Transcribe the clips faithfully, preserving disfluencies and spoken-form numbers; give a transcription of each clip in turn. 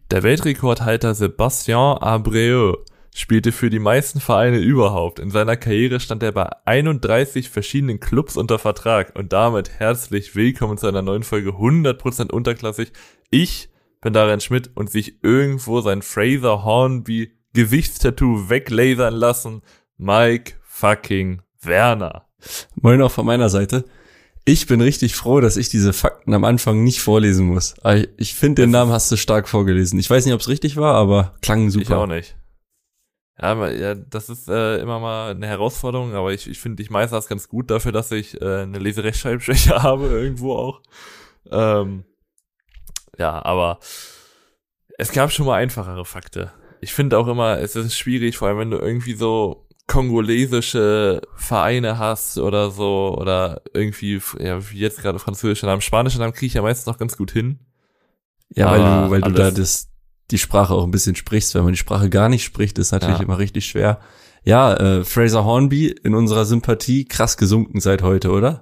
Der Weltrekordhalter Sébastien Abreu spielte für die meisten Vereine überhaupt. In seiner Karriere stand er bei einunddreißig verschiedenen Clubs unter Vertrag. Und damit herzlich willkommen zu einer neuen Folge hundert Prozent unterklassig. Ich bin Darian Schmidt und sich irgendwo sein Fraser Hornby Gesichtstattoo weglasern lassen, Mike fucking Werner. Moin auch von meiner Seite. Ich bin richtig froh, dass ich diese Fakten am Anfang nicht vorlesen muss. Ich finde, den Namen hast du stark vorgelesen. Ich weiß nicht, ob es richtig war, aber klang super. Ich auch nicht. Ja, aber, ja das ist äh, immer mal eine Herausforderung, aber ich, ich finde, ich meister das ganz gut dafür, dass ich äh, eine Leserechtschreibschwäche habe, irgendwo auch. Ähm, ja, aber es gab schon mal einfachere Fakte. Ich finde auch immer, es ist schwierig, vor allem wenn du irgendwie so kongolesische Vereine hast oder so, oder irgendwie, ja, wie jetzt gerade französische Namen, spanische Namen kriege ich ja meistens noch ganz gut hin. Ja, aber weil du, weil du da das, die Sprache auch ein bisschen sprichst. Wenn man die Sprache gar nicht spricht, ist natürlich ja. immer richtig schwer. Ja, äh, Fraser Hornby in unserer Sympathie krass gesunken seit heute, oder?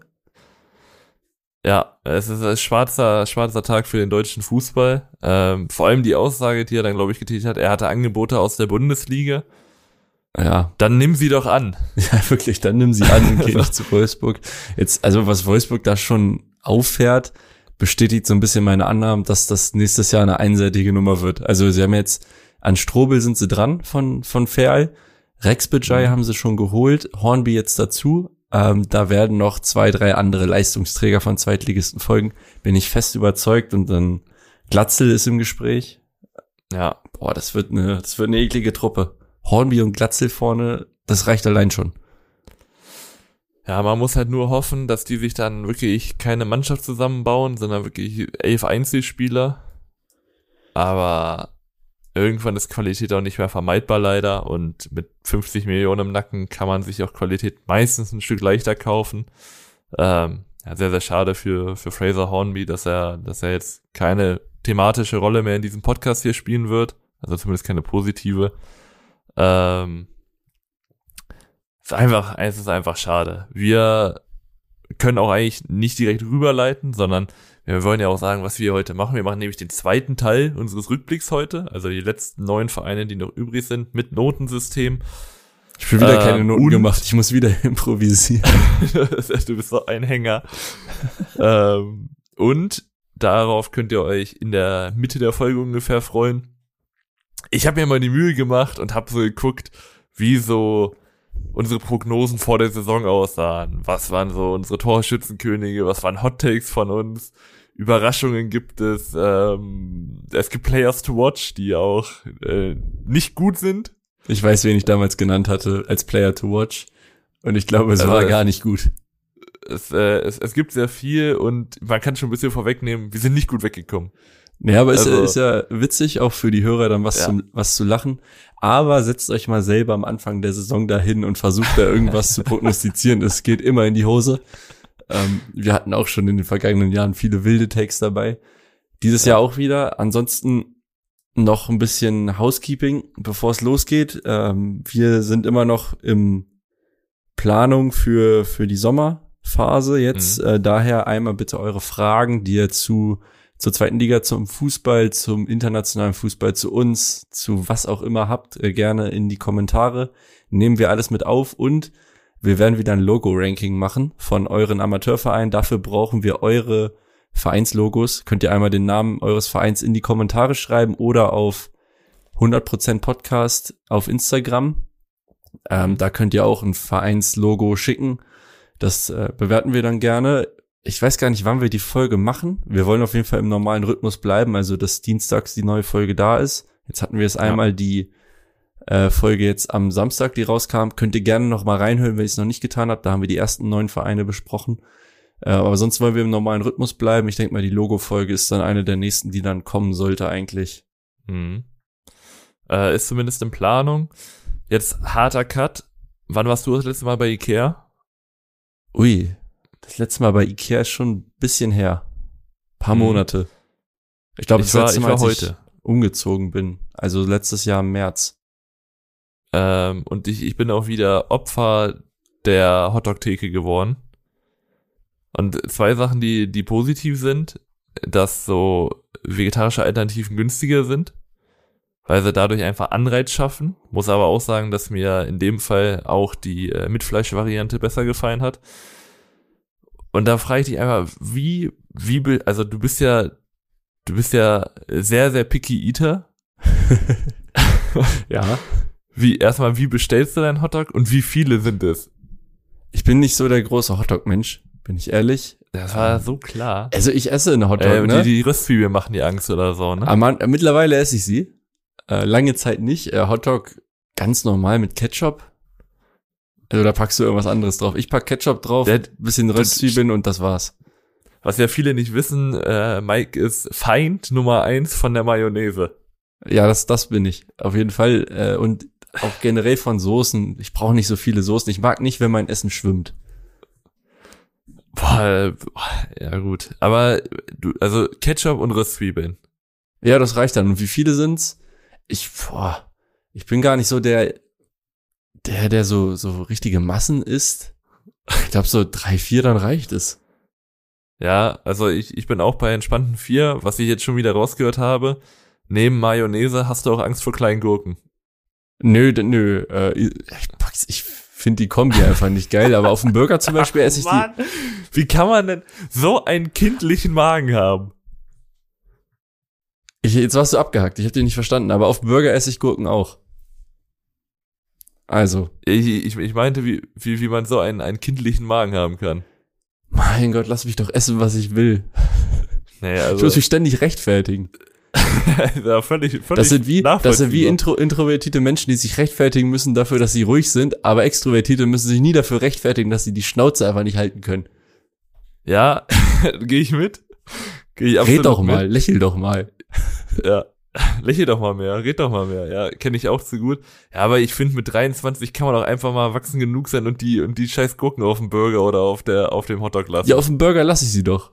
Ja, es ist ein schwarzer, schwarzer Tag für den deutschen Fußball. Ähm, vor allem die Aussage, die er dann, glaube ich, getätigt hat, er hatte Angebote aus der Bundesliga. Ja. Dann nimm sie doch an. Ja, wirklich, dann nimm sie an und geh nicht zu Wolfsburg. Jetzt, also was Wolfsburg da schon auffährt, bestätigt so ein bisschen meine Annahmen, dass das nächstes Jahr eine einseitige Nummer wird. Also sie haben jetzt, an Strobel sind sie dran von, von Ferl. Rex Bejai mhm. haben sie schon geholt, Hornby jetzt dazu. Ähm, da werden noch zwei, drei andere Leistungsträger von Zweitligisten folgen. Bin ich fest überzeugt. Und dann Glatzel ist im Gespräch. Ja. Boah, das wird eine, das wird eine eklige Truppe. Hornby und Glatzel vorne, das reicht allein schon. Ja, man muss halt nur hoffen, dass die sich dann wirklich keine Mannschaft zusammenbauen, sondern wirklich elf Einzelspieler. Aber irgendwann ist Qualität auch nicht mehr vermeidbar leider, und mit fünfzig Millionen im Nacken kann man sich auch Qualität meistens ein Stück leichter kaufen. Ähm, ja, sehr, sehr schade für, für Fraser Hornby, dass er, dass er jetzt keine thematische Rolle mehr in diesem Podcast hier spielen wird. Also zumindest keine positive. Ähm, es ist einfach, es ist einfach schade. Wir können auch eigentlich nicht direkt rüberleiten, sondern wir wollen ja auch sagen, was wir heute machen. Wir machen nämlich den zweiten Teil unseres Rückblicks heute, also die letzten neun Vereine, die noch übrig sind, mit Notensystem. Ich will wieder ähm, keine Noten und, gemacht, ich muss wieder improvisieren. Du bist doch ein Hänger. ähm, und darauf könnt ihr euch in der Mitte der Folge ungefähr freuen. Ich habe mir mal die Mühe gemacht und habe so geguckt, wie so unsere Prognosen vor der Saison aussahen. Was waren so unsere Torschützenkönige, was waren Hot Takes von uns, Überraschungen gibt es, ähm, es gibt Players to Watch, die auch äh, nicht gut sind. Ich weiß, wen ich damals genannt hatte als Player to Watch, und ich glaube, es also war es, gar nicht gut. Es, äh, es, es gibt sehr viel, und man kann schon ein bisschen vorwegnehmen, wir sind nicht gut weggekommen. Ja, aber also, es ist ja witzig, auch für die Hörer dann was, ja. zum, was zu lachen. Aber setzt euch mal selber am Anfang der Saison dahin und versucht da irgendwas zu prognostizieren. Es geht immer in die Hose. Ähm, wir hatten auch schon in den vergangenen Jahren viele wilde Takes dabei. Dieses ja. Jahr auch wieder. Ansonsten noch ein bisschen Housekeeping, bevor es losgeht. Ähm, wir sind immer noch im Planung für für die Sommerphase jetzt. Mhm. Äh, daher einmal bitte eure Fragen, die ihr zu zur zweiten Liga, zum Fußball, zum internationalen Fußball, zu uns, zu was auch immer habt, äh, gerne in die Kommentare. Nehmen wir alles mit auf, und wir werden wieder ein Logo-Ranking machen von euren Amateurvereinen. Dafür brauchen wir eure Vereinslogos. Könnt ihr einmal den Namen eures Vereins in die Kommentare schreiben oder auf hundert Prozent Podcast auf Instagram. Ähm, da könnt ihr auch ein Vereinslogo schicken. Das äh, bewerten wir dann gerne. Ich weiß gar nicht, wann wir die Folge machen. Wir wollen auf jeden Fall im normalen Rhythmus bleiben, also dass dienstags die neue Folge da ist. Jetzt hatten wir es einmal, ja. die äh, Folge jetzt am Samstag, die rauskam. Könnt ihr gerne noch mal reinhören, wenn ihr es noch nicht getan habt. Da haben wir die ersten neun Vereine besprochen. Äh, aber sonst wollen wir im normalen Rhythmus bleiben. Ich denke mal, die Logo-Folge ist dann eine der nächsten, die dann kommen sollte eigentlich. Mhm. Äh, ist zumindest in Planung. Jetzt harter Cut. Wann warst du das letzte Mal bei Ikea? Ui. Das letzte Mal bei Ikea ist schon ein bisschen her. Ein paar hm. Monate. Ich glaube, das war, letzte Mal, ich als heute. ich umgezogen bin. Also letztes Jahr im März. Ähm, und ich, ich bin auch wieder Opfer der Hotdog-Theke geworden. Und zwei Sachen, die, die positiv sind, dass so vegetarische Alternativen günstiger sind. weil sie dadurch einfach Anreiz schaffen. Muss aber auch sagen, dass mir in dem Fall auch die äh, Mit-Fleisch-Variante besser gefallen hat. Und da frage ich dich einfach, wie, wie, be- also du bist ja, du bist ja sehr, sehr picky Eater. Ja. Wie, erstmal, wie bestellst du deinen Hotdog und wie viele sind es? Ich bin nicht so der große Hotdog-Mensch, bin ich ehrlich. Das war so klar. Also ich esse eine Hotdog, Äh, ne? die, die Röstzwiebeln machen die Angst oder so, ne? Aber äh, mittlerweile esse ich sie. Äh, lange Zeit nicht. Äh, Hotdog ganz normal mit Ketchup. Also da packst du irgendwas anderes drauf. Ich pack Ketchup drauf, Der- bisschen Röstzwiebeln und das war's. Was ja viele nicht wissen, äh, Mike ist Feind Nummer eins von der Mayonnaise. Ja, das, das bin ich. Auf jeden Fall. Äh, und auch generell von Soßen. Ich brauche nicht so viele Soßen. Ich mag nicht, wenn mein Essen schwimmt. Boah, äh, boah, ja gut. Aber du, also Ketchup und Röstzwiebeln. Ja, das reicht dann. Und wie viele sind's? Ich, boah, ich bin gar nicht so der, der, der so, so richtige Massen isst. Ich glaube, so drei, vier, dann reicht es. Ja, also ich, ich bin auch bei entspannten vier, was ich jetzt schon wieder rausgehört habe. Neben Mayonnaise hast du auch Angst vor kleinen Gurken. Nö, d- nö, äh, ich, pack's- ich finde die Kombi einfach nicht geil, aber auf dem Burger zum Beispiel esse ich die. Mann, wie kann man denn so einen kindlichen Magen haben? Ich, jetzt warst du abgehackt, ich habe dich nicht verstanden, aber auf dem Burger esse ich Gurken auch. Also, Ich, ich, ich meinte, wie, wie, wie man so einen, einen kindlichen Magen haben kann. mein Gott, lass mich doch essen, was ich will. Naja, Ich also, muss mich ständig rechtfertigen. ja, völlig, völlig Das sind wie, das sind wie nachvollziehbar. intro, introvertierte Menschen, die sich rechtfertigen müssen dafür, dass sie ruhig sind, aber Extrovertierte müssen sich nie dafür rechtfertigen, dass sie die Schnauze einfach nicht halten können. Ja, gehe ich mit. Geh ich absolut Red doch mit. mal, lächel doch mal. Ja, lächel doch mal mehr, red doch mal mehr. Ja, kenne ich auch zu gut. Ja, aber ich finde, mit dreiundzwanzig kann man auch einfach mal erwachsen genug sein und die und die scheiß Gurken auf dem Burger oder auf der auf dem Hotdog lassen. Ja, auf dem Burger lasse ich sie doch.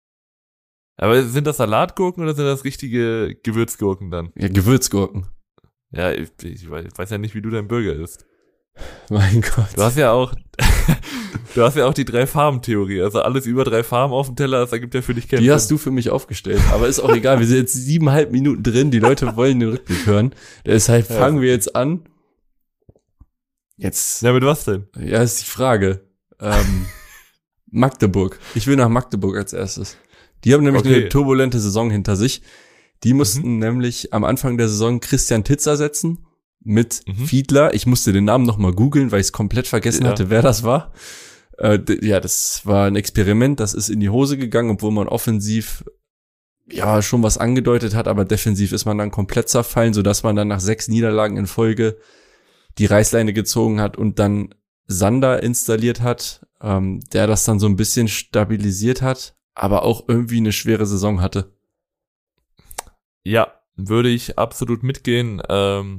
Aber sind das Salatgurken oder sind das richtige Gewürzgurken dann? Ja, Gewürzgurken. Ja, ich, ich weiß ja nicht, wie du dein Burger isst. Mein Gott. Du hast ja auch, du hast ja auch die Drei-Farben-Theorie. Also alles über drei Farben auf dem Teller, das ergibt ja für dich keinen Die Sinn. hast du für mich aufgestellt. Aber ist auch egal. Wir sind jetzt siebeneinhalb Minuten drin. Die Leute wollen den Rückblick hören. Deshalb Ja. fangen wir jetzt an. Jetzt, Ja, mit was denn? ja, ist die Frage. Ähm, Magdeburg. Ich will nach Magdeburg als erstes. Die haben nämlich Okay. eine turbulente Saison hinter sich. Die mussten nämlich am Anfang der Saison Christian Titzer setzen mit Mhm. Fiedler. Ich musste den Namen nochmal googeln, weil ich es komplett vergessen Ja. hatte, wer das war. Äh, d- ja, das war ein Experiment, das ist in die Hose gegangen, obwohl man offensiv ja schon was angedeutet hat, aber defensiv ist man dann komplett zerfallen, sodass man dann nach sechs Niederlagen in Folge die Reißleine gezogen hat und dann Sander installiert hat, ähm, der das dann so ein bisschen stabilisiert hat, aber auch irgendwie eine schwere Saison hatte. Ja, würde ich absolut mitgehen. Ähm,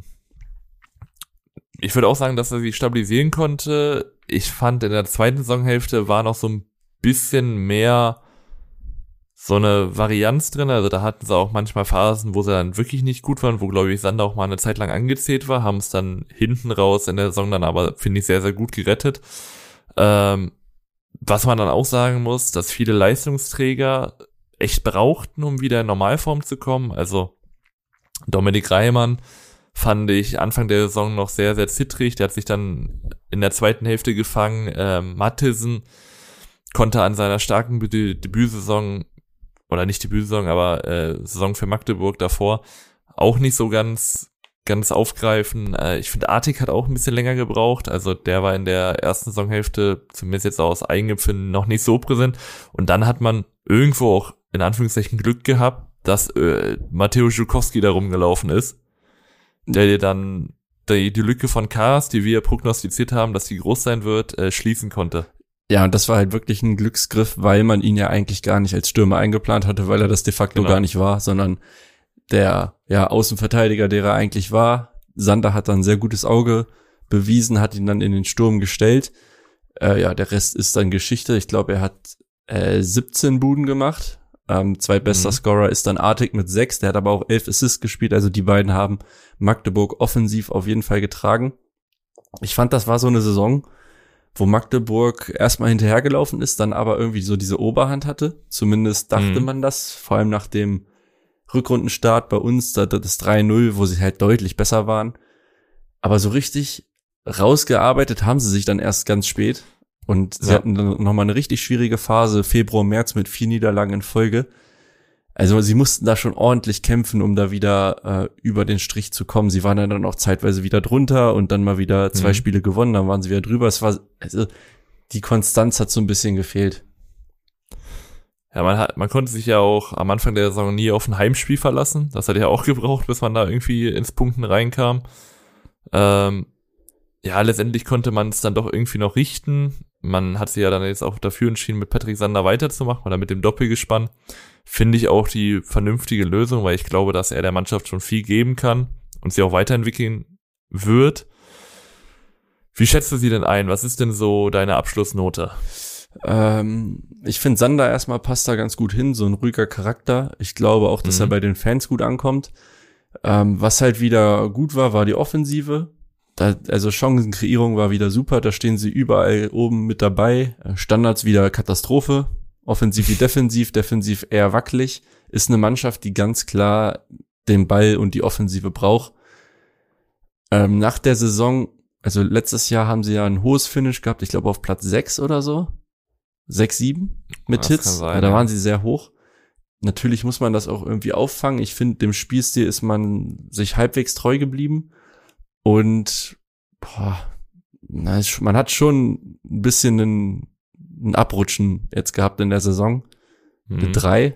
ich würde auch sagen, dass er sich stabilisieren konnte. Ich fand, in der zweiten Saisonhälfte war noch so ein bisschen mehr so eine Varianz drin. Also da hatten sie auch manchmal Phasen, wo sie dann wirklich nicht gut waren, wo, glaube ich, Sander auch mal eine Zeit lang angezählt war, haben es dann hinten raus in der Saison dann aber, finde ich, sehr, sehr gut gerettet. Ähm, was man dann auch sagen muss, dass viele Leistungsträger echt brauchten, um wieder in Normalform zu kommen. Also Dominik Reimann fand ich Anfang der Saison noch sehr, sehr zittrig. Der hat sich dann in der zweiten Hälfte gefangen. Ähm, Mattisen konnte an seiner starken Debü- Debütsaison, oder nicht Debütsaison, aber äh, Saison für Magdeburg davor, auch nicht so ganz ganz aufgreifen. Äh, ich finde, Artig hat auch ein bisschen länger gebraucht. Also der war in der ersten Saisonhälfte, zumindest jetzt aus Eigenempfinden, noch nicht so präsent. Und dann hat man irgendwo auch in Anführungszeichen Glück gehabt, dass äh, Mateusz Żukowski da rumgelaufen ist, der dir dann die, die Lücke von Kars, die wir prognostiziert haben, dass die groß sein wird, äh, schließen konnte. Ja, und das war halt wirklich ein Glücksgriff, weil man ihn ja eigentlich gar nicht als Stürmer eingeplant hatte, weil er das de facto Genau. gar nicht war, sondern der ja Außenverteidiger, der er eigentlich war. Sander hat dann ein sehr gutes Auge bewiesen, hat ihn dann in den Sturm gestellt. Äh, ja, der Rest ist dann Geschichte. Ich glaube, er hat äh, siebzehn Buden gemacht. Ähm, zweitbester Mhm. Scorer ist dann Artig mit sechs, der hat aber auch elf Assists gespielt. Also die beiden haben Magdeburg offensiv auf jeden Fall getragen. Ich fand, das war so eine Saison, wo Magdeburg erstmal hinterhergelaufen ist, dann aber irgendwie so diese Oberhand hatte. Zumindest dachte Mhm. man das, vor allem nach dem Rückrundenstart bei uns, da das drei null, wo sie halt deutlich besser waren. Aber so richtig rausgearbeitet haben sie sich dann erst ganz spät. Und sie ja. hatten dann nochmal eine richtig schwierige Phase, Februar, März mit vier Niederlagen in Folge. Also sie mussten da schon ordentlich kämpfen, um da wieder äh, über den Strich zu kommen. Sie waren dann auch zeitweise wieder drunter und dann mal wieder zwei mhm. Spiele gewonnen, dann waren sie wieder drüber. Es war, also die Konstanz hat so ein bisschen gefehlt. Ja, man hat, man konnte sich ja auch am Anfang der Saison nie auf ein Heimspiel verlassen. Das hat ja auch gebraucht, bis man da irgendwie ins Punkten reinkam. Ähm, ja, letztendlich konnte man es dann doch irgendwie noch richten. Man hat sich ja dann jetzt auch dafür entschieden, mit Patrick Sander weiterzumachen oder mit dem Doppelgespann. Finde ich auch die vernünftige Lösung, weil ich glaube, dass er der Mannschaft schon viel geben kann und sie auch weiterentwickeln wird. Wie schätzt du sie denn ein? Was ist denn so deine Abschlussnote? Ähm, ich finde, Sander erstmal passt da ganz gut hin, so ein ruhiger Charakter. Ich glaube auch, dass mhm. er bei den Fans gut ankommt. Ähm, was halt wieder gut war, war die Offensive. Da, also Chancenkreierung war wieder super, da stehen sie überall oben mit dabei. Standards wieder Katastrophe. Offensiv wie defensiv, defensiv eher wackelig. Ist eine Mannschaft, die ganz klar den Ball und die Offensive braucht. Ähm, nach der Saison, also letztes Jahr haben sie ja ein hohes Finish gehabt, ich glaube auf Platz sechs oder so. sechs, sieben mit Hits. Ja, da waren sie sehr hoch. Natürlich muss man das auch irgendwie auffangen. Ich finde, dem Spielstil ist man sich halbwegs treu geblieben. Und boah, na, man hat schon ein bisschen einen, ein Abrutschen jetzt gehabt in der Saison. Mhm. Mit drei.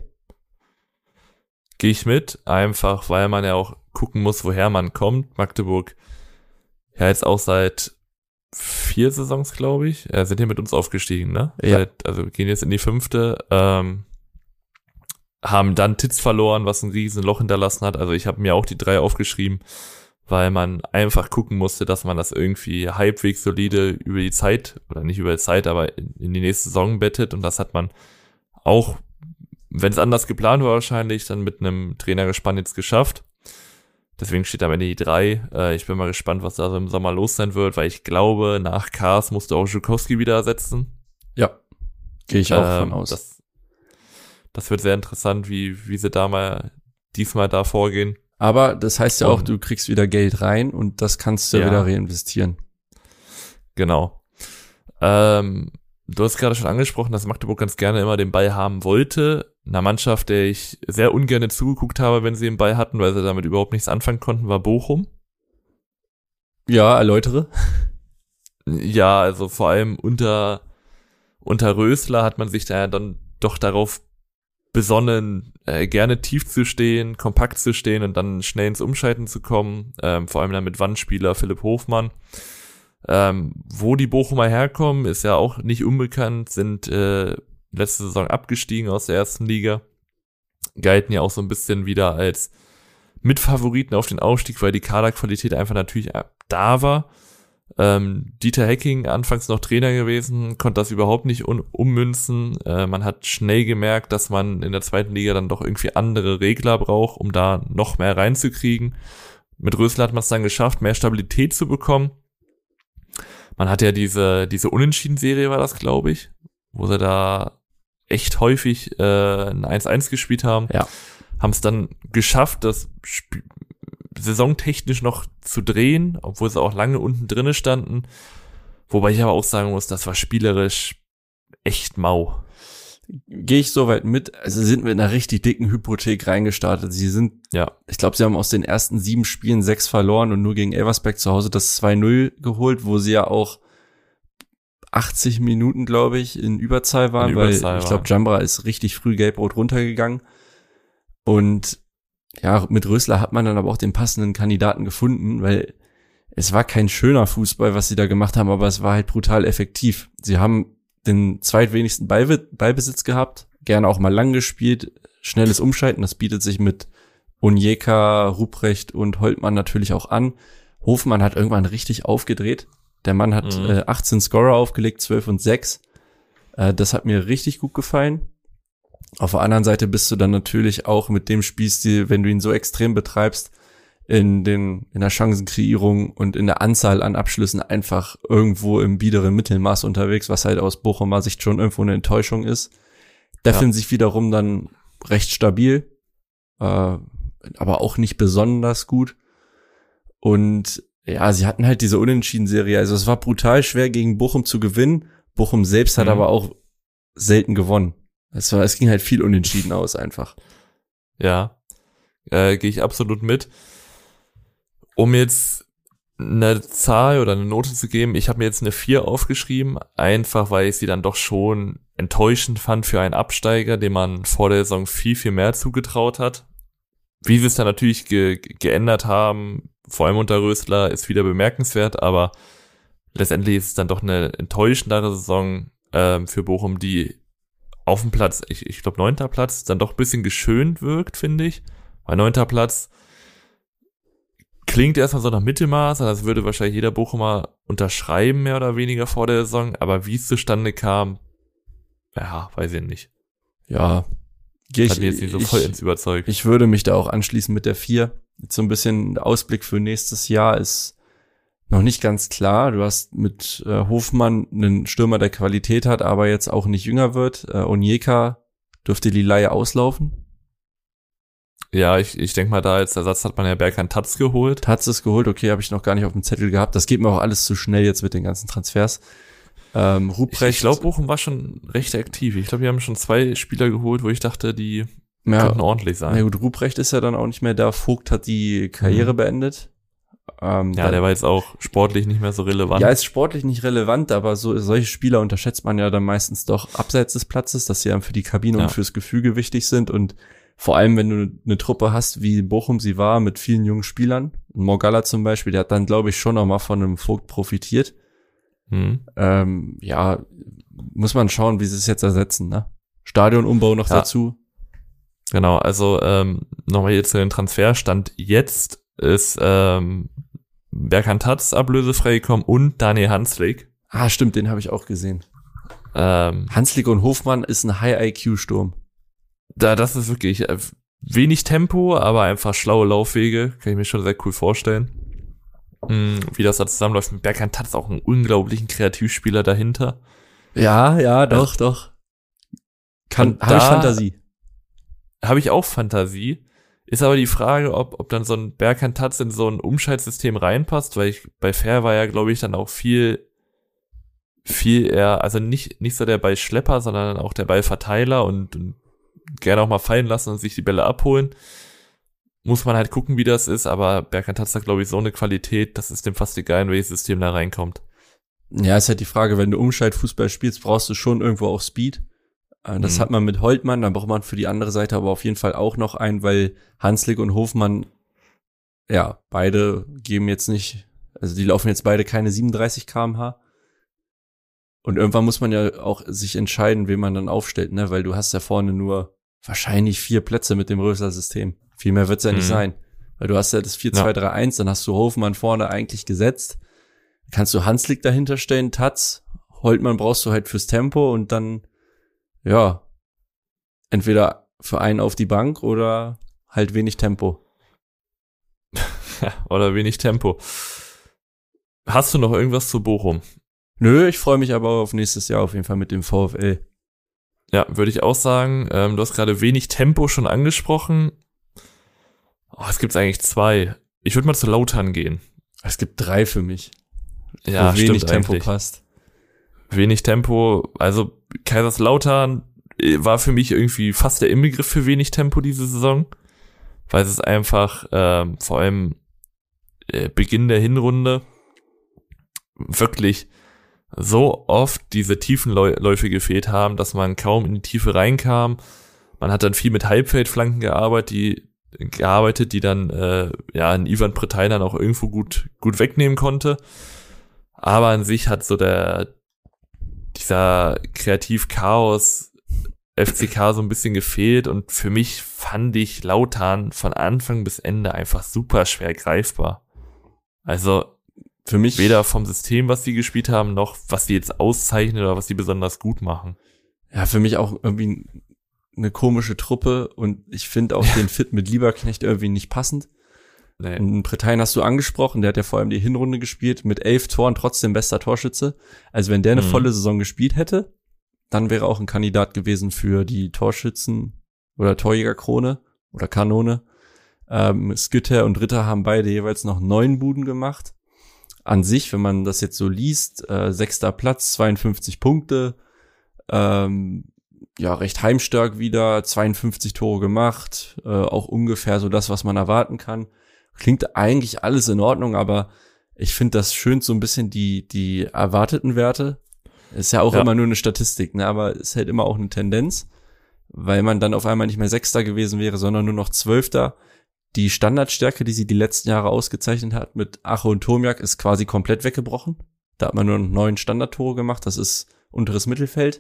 Gehe ich mit, einfach weil man ja auch gucken muss, woher man kommt. Magdeburg ja jetzt auch seit vier Saisons, glaube ich, äh, sind hier mit uns aufgestiegen, ne? Ja. Seit, also gehen jetzt in die fünfte, ähm, haben dann Titz verloren, was ein riesen Loch hinterlassen hat. Also ich habe mir auch die drei aufgeschrieben, weil man einfach gucken musste, dass man das irgendwie halbwegs solide über die Zeit, oder nicht über die Zeit, aber in, in die nächste Saison bettet. Und das hat man auch, wenn es anders geplant war wahrscheinlich, dann mit einem Trainergespann jetzt geschafft. Deswegen steht am Ende die drei. Äh, ich bin mal gespannt, was da so im Sommer los sein wird, weil ich glaube, nach Kars musste auch Żukowski wieder ersetzen. Ja, gehe ich auch ähm, von aus. Das, das wird sehr interessant, wie, wie sie da mal diesmal da vorgehen. Aber das heißt ja auch, du kriegst wieder Geld rein und das kannst du ja wieder reinvestieren. Genau. Ähm, du hast gerade schon angesprochen, dass Magdeburg ganz gerne immer den Ball haben wollte. Eine Mannschaft, der ich sehr ungern zugeguckt habe, wenn sie den Ball hatten, weil sie damit überhaupt nichts anfangen konnten, war Bochum. Ja, erläutere. Ja, also vor allem unter, unter Rösler hat man sich da ja dann doch darauf besonnen, äh, gerne tief zu stehen, kompakt zu stehen und dann schnell ins Umschalten zu kommen, ähm, vor allem dann mit Wandspieler Philipp Hofmann. Ähm, wo die Bochumer herkommen, ist ja auch nicht unbekannt, sind äh, letzte Saison abgestiegen aus der ersten Liga, galten ja auch so ein bisschen wieder als Mitfavoriten auf den Aufstieg, weil die Kaderqualität einfach natürlich da war. Ähm, Dieter Hecking, anfangs noch Trainer gewesen, konnte das überhaupt nicht un- ummünzen. Äh, man hat schnell gemerkt, dass man in der zweiten Liga dann doch irgendwie andere Regler braucht, um da noch mehr reinzukriegen. Mit Rösler hat man es dann geschafft, mehr Stabilität zu bekommen. Man hat ja diese diese Unentschieden-Serie, war das, glaube ich, wo sie da echt häufig äh, ein eins eins gespielt haben. Ja. Haben es dann geschafft, das Sp- saisontechnisch noch zu drehen, obwohl sie auch lange unten drinne standen. Wobei ich aber auch sagen muss, das war spielerisch echt mau. Gehe ich soweit mit. Also sind mit einer richtig dicken Hypothek reingestartet. Sie sind, ja, ich glaube, sie haben aus den ersten sieben Spielen sechs verloren und nur gegen Elversberg zu Hause das zwei null geholt, wo sie ja auch achtzig Minuten, glaube ich, in Überzahl waren, in Überzahl weil ich glaube, Jambra ist richtig früh gelb-rot runtergegangen. Und ja, mit Rösler hat man dann aber auch den passenden Kandidaten gefunden, weil es war kein schöner Fußball, was sie da gemacht haben, aber es war halt brutal effektiv. Sie haben den zweitwenigsten Ballbe- Ballbesitz gehabt, gerne auch mal lang gespielt, schnelles Umschalten, das bietet sich mit Onyeka, Ruprecht und Holtmann natürlich auch an. Hofmann hat irgendwann richtig aufgedreht. Der Mann hat mhm. äh, achtzehn Scorer aufgelegt, zwölf und sechs. Äh, das hat mir richtig gut gefallen. Auf der anderen Seite bist du dann natürlich auch mit dem Spielstil, wenn du ihn so extrem betreibst, in den in der Chancenkreierung und in der Anzahl an Abschlüssen einfach irgendwo im biederen Mittelmaß unterwegs, was halt aus Bochumer Sicht schon irgendwo eine Enttäuschung ist. Defensiv ja. wiederum dann recht stabil. äh, aber auch nicht besonders gut. Und ja, sie hatten halt diese Unentschieden-Serie. Also es war brutal schwer, gegen Bochum zu gewinnen. Bochum selbst hat mhm. aber auch selten gewonnen. Es war, es ging halt viel unentschieden aus einfach. Ja, äh, gehe ich absolut mit. Um jetzt eine Zahl oder eine Note zu geben, ich habe mir jetzt eine vier aufgeschrieben, einfach weil ich sie dann doch schon enttäuschend fand für einen Absteiger, dem man vor der Saison viel, viel mehr zugetraut hat. Wie sie es dann natürlich ge- geändert haben, vor allem unter Rösler, ist wieder bemerkenswert, aber letztendlich ist es dann doch eine enttäuschendere Saison ähm, für Bochum, die auf dem Platz, ich, ich glaube neunter Platz, dann doch ein bisschen geschönt wirkt, finde ich. Weil neunter Platz klingt erstmal so nach Mittelmaß, das würde wahrscheinlich jeder Bochumer unterschreiben, mehr oder weniger vor der Saison, aber wie es zustande kam, ja, weiß ich nicht. Ja, ich, hat mich jetzt nicht so voll ich, ins überzeugt. Ich würde mich da auch anschließen mit der vier. Jetzt so ein bisschen der Ausblick für nächstes Jahr ist noch nicht ganz klar. Du hast mit äh, Hofmann einen Stürmer, der Qualität hat, aber jetzt auch nicht jünger wird. Äh, Onyeka dürfte die Leihe auslaufen. Ja, ich, ich denke mal, da als Ersatz hat man ja Berkan Taz geholt. Taz ist geholt, okay, habe ich noch gar nicht auf dem Zettel gehabt. Das geht mir auch alles zu schnell jetzt mit den ganzen Transfers. Ähm, Ruprecht. Ich, ich glaube, Bochum war schon recht aktiv. Ich glaube, wir haben schon zwei Spieler geholt, wo ich dachte, die ja, könnten ordentlich sein. Na gut, Ruprecht ist ja dann auch nicht mehr da. Vogt hat die Karriere mhm. beendet. Ähm, ja, dann, der war jetzt auch sportlich nicht mehr so relevant. Ja, ist sportlich nicht relevant, aber so solche Spieler unterschätzt man ja dann meistens doch abseits des Platzes, dass sie dann für die Kabine ja. und fürs Gefüge wichtig sind. Und vor allem, wenn du eine Truppe hast, wie Bochum sie war, mit vielen jungen Spielern, Morgalla zum Beispiel, der hat dann, glaube ich, schon noch mal von einem Vogt profitiert. Hm. Ähm, ja, muss man schauen, wie sie es jetzt ersetzen, ne? Stadionumbau noch ja. dazu. Genau, also ähm, nochmal jetzt zu den Transferstand. Jetzt ist ähm, Berkan Taz ablösefrei gekommen und Daniel Hanslik. Ah, stimmt, den habe ich auch gesehen. Ähm, Hanslik und Hofmann ist ein High-I Q-Sturm. Da, das ist wirklich äh, wenig Tempo, aber einfach schlaue Laufwege. Kann ich mir schon sehr cool vorstellen. Hm, wie das da zusammenläuft. Mit Berkan Taz auch einen unglaublichen Kreativspieler dahinter. Ja, ja, doch, äh, doch. Kann, habe ich Fantasie. Habe ich auch Fantasie. Ist aber die Frage, ob, ob dann so ein Berkan Taz in so ein Umschaltsystem reinpasst, weil ich, bei Fair war ja, glaube ich, dann auch viel, viel eher, also nicht, nicht so der Ballschlepper, sondern auch der Ballverteiler und, und gerne auch mal fallen lassen und sich die Bälle abholen. Muss man halt gucken, wie das ist, aber Berkan Taz hat, glaube ich, so eine Qualität, dass es dem fast egal, in welches System da reinkommt. Ja, ist halt die Frage, wenn du Umschaltfußball spielst, brauchst du schon irgendwo auch Speed. Das mhm. hat man mit Holtmann, dann braucht man für die andere Seite aber auf jeden Fall auch noch einen, weil Hanslik und Hofmann, ja, beide geben jetzt nicht, also die laufen jetzt beide keine siebenunddreißig Kilometer pro Stunde. Und irgendwann muss man ja auch sich entscheiden, wen man dann aufstellt, ne, weil du hast ja vorne nur wahrscheinlich vier Plätze mit dem Rösler-System. Viel mehr wird's ja nicht mhm. sein. Weil du hast ja das vier zwei drei eins, dann hast du Hofmann vorne eigentlich gesetzt. Kannst du Hanslik dahinter stellen, Taz, Holtmann brauchst du halt fürs Tempo und dann ja, entweder für einen auf die Bank oder halt wenig Tempo. Ja, oder wenig Tempo. Hast du noch irgendwas zu Bochum? Nö, ich freue mich aber auf nächstes Jahr auf jeden Fall mit dem VfL. Ja, würde ich auch sagen. Ähm, du hast gerade wenig Tempo schon angesprochen. Oh, es gibt eigentlich zwei. Ich würde mal zu Lautern gehen. Es gibt drei für mich. Ja, wo wenig Tempo eigentlich. passt. Wenig Tempo, also Kaiserslautern war für mich irgendwie fast der Inbegriff für wenig Tempo diese Saison, weil es einfach ähm, vor allem äh, Beginn der Hinrunde wirklich so oft diese Tiefenläufe gefehlt haben, dass man kaum in die Tiefe reinkam. Man hat dann viel mit Halbfeldflanken gearbeitet, die gearbeitet, die dann äh, ja ein Ivan Pretain dann auch irgendwo gut gut wegnehmen konnte. Aber an sich hat so der dieser Kreativ-Chaos F C K so ein bisschen gefehlt und für mich fand ich Lautern von Anfang bis Ende einfach super schwer greifbar. Also für mich weder vom System, was sie gespielt haben, noch was sie jetzt auszeichnen oder was sie besonders gut machen. Ja, für mich auch irgendwie eine komische Truppe und ich finde auch ja. den Fit mit Lieberknecht irgendwie nicht passend. Nee. Und Pretain hast du angesprochen, der hat ja vor allem die Hinrunde gespielt, mit elf Toren trotzdem bester Torschütze. Also wenn der eine mhm. volle Saison gespielt hätte, dann wäre auch ein Kandidat gewesen für die Torschützen- oder Torjägerkrone. oder Kanone. Ähm, Skytter und Ritter haben beide jeweils noch neun Buden gemacht. An sich, wenn man das jetzt so liest, äh, sechster Platz, zweiundfünfzig Punkte, ähm, ja, recht heimstark wieder, zweiundfünfzig Tore gemacht, äh, auch ungefähr so das, was man erwarten kann. Klingt eigentlich alles in Ordnung, aber ich finde das schön, so ein bisschen die die erwarteten Werte. Ist ja auch ja. immer nur eine Statistik, ne, aber ist halt immer auch eine Tendenz, weil man dann auf einmal nicht mehr Sechster gewesen wäre, sondern nur noch Zwölfter. Die Standardstärke, die sie die letzten Jahre ausgezeichnet hat mit Ache und Tomiak, ist quasi komplett weggebrochen. Da hat man nur noch neun Standardtore gemacht, das ist unteres Mittelfeld.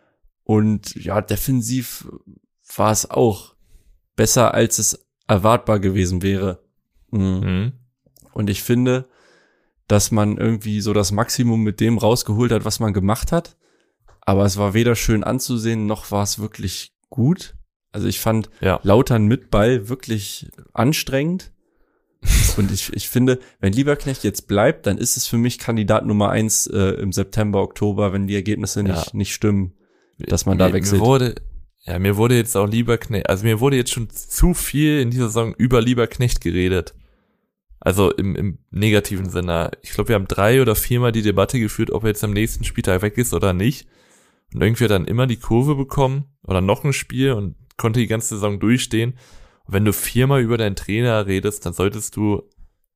Und ja, defensiv war es auch besser, als es erwartbar gewesen wäre. Mhm. Mhm. Und ich finde, dass man irgendwie so das Maximum mit dem rausgeholt hat, was man gemacht hat. Aber es war weder schön anzusehen, noch war es wirklich gut. Also ich fand ja. Lautern mit Ball wirklich anstrengend. Und ich, ich finde, wenn Lieberknecht jetzt bleibt, dann ist es für mich Kandidat Nummer eins äh, im September, Oktober, wenn die Ergebnisse ja. nicht, nicht stimmen, dass man mir, da wechselt. Mir wurde, ja, mir wurde jetzt auch Lieberknecht, also mir wurde jetzt schon zu viel in dieser Saison über Lieberknecht geredet. Also im, im negativen Sinne. Ich glaube, wir haben drei oder viermal die Debatte geführt, ob er jetzt am nächsten Spieltag weg ist oder nicht. Und irgendwie hat er dann immer die Kurve bekommen oder noch ein Spiel und konnte die ganze Saison durchstehen. Und wenn du viermal über deinen Trainer redest, dann solltest du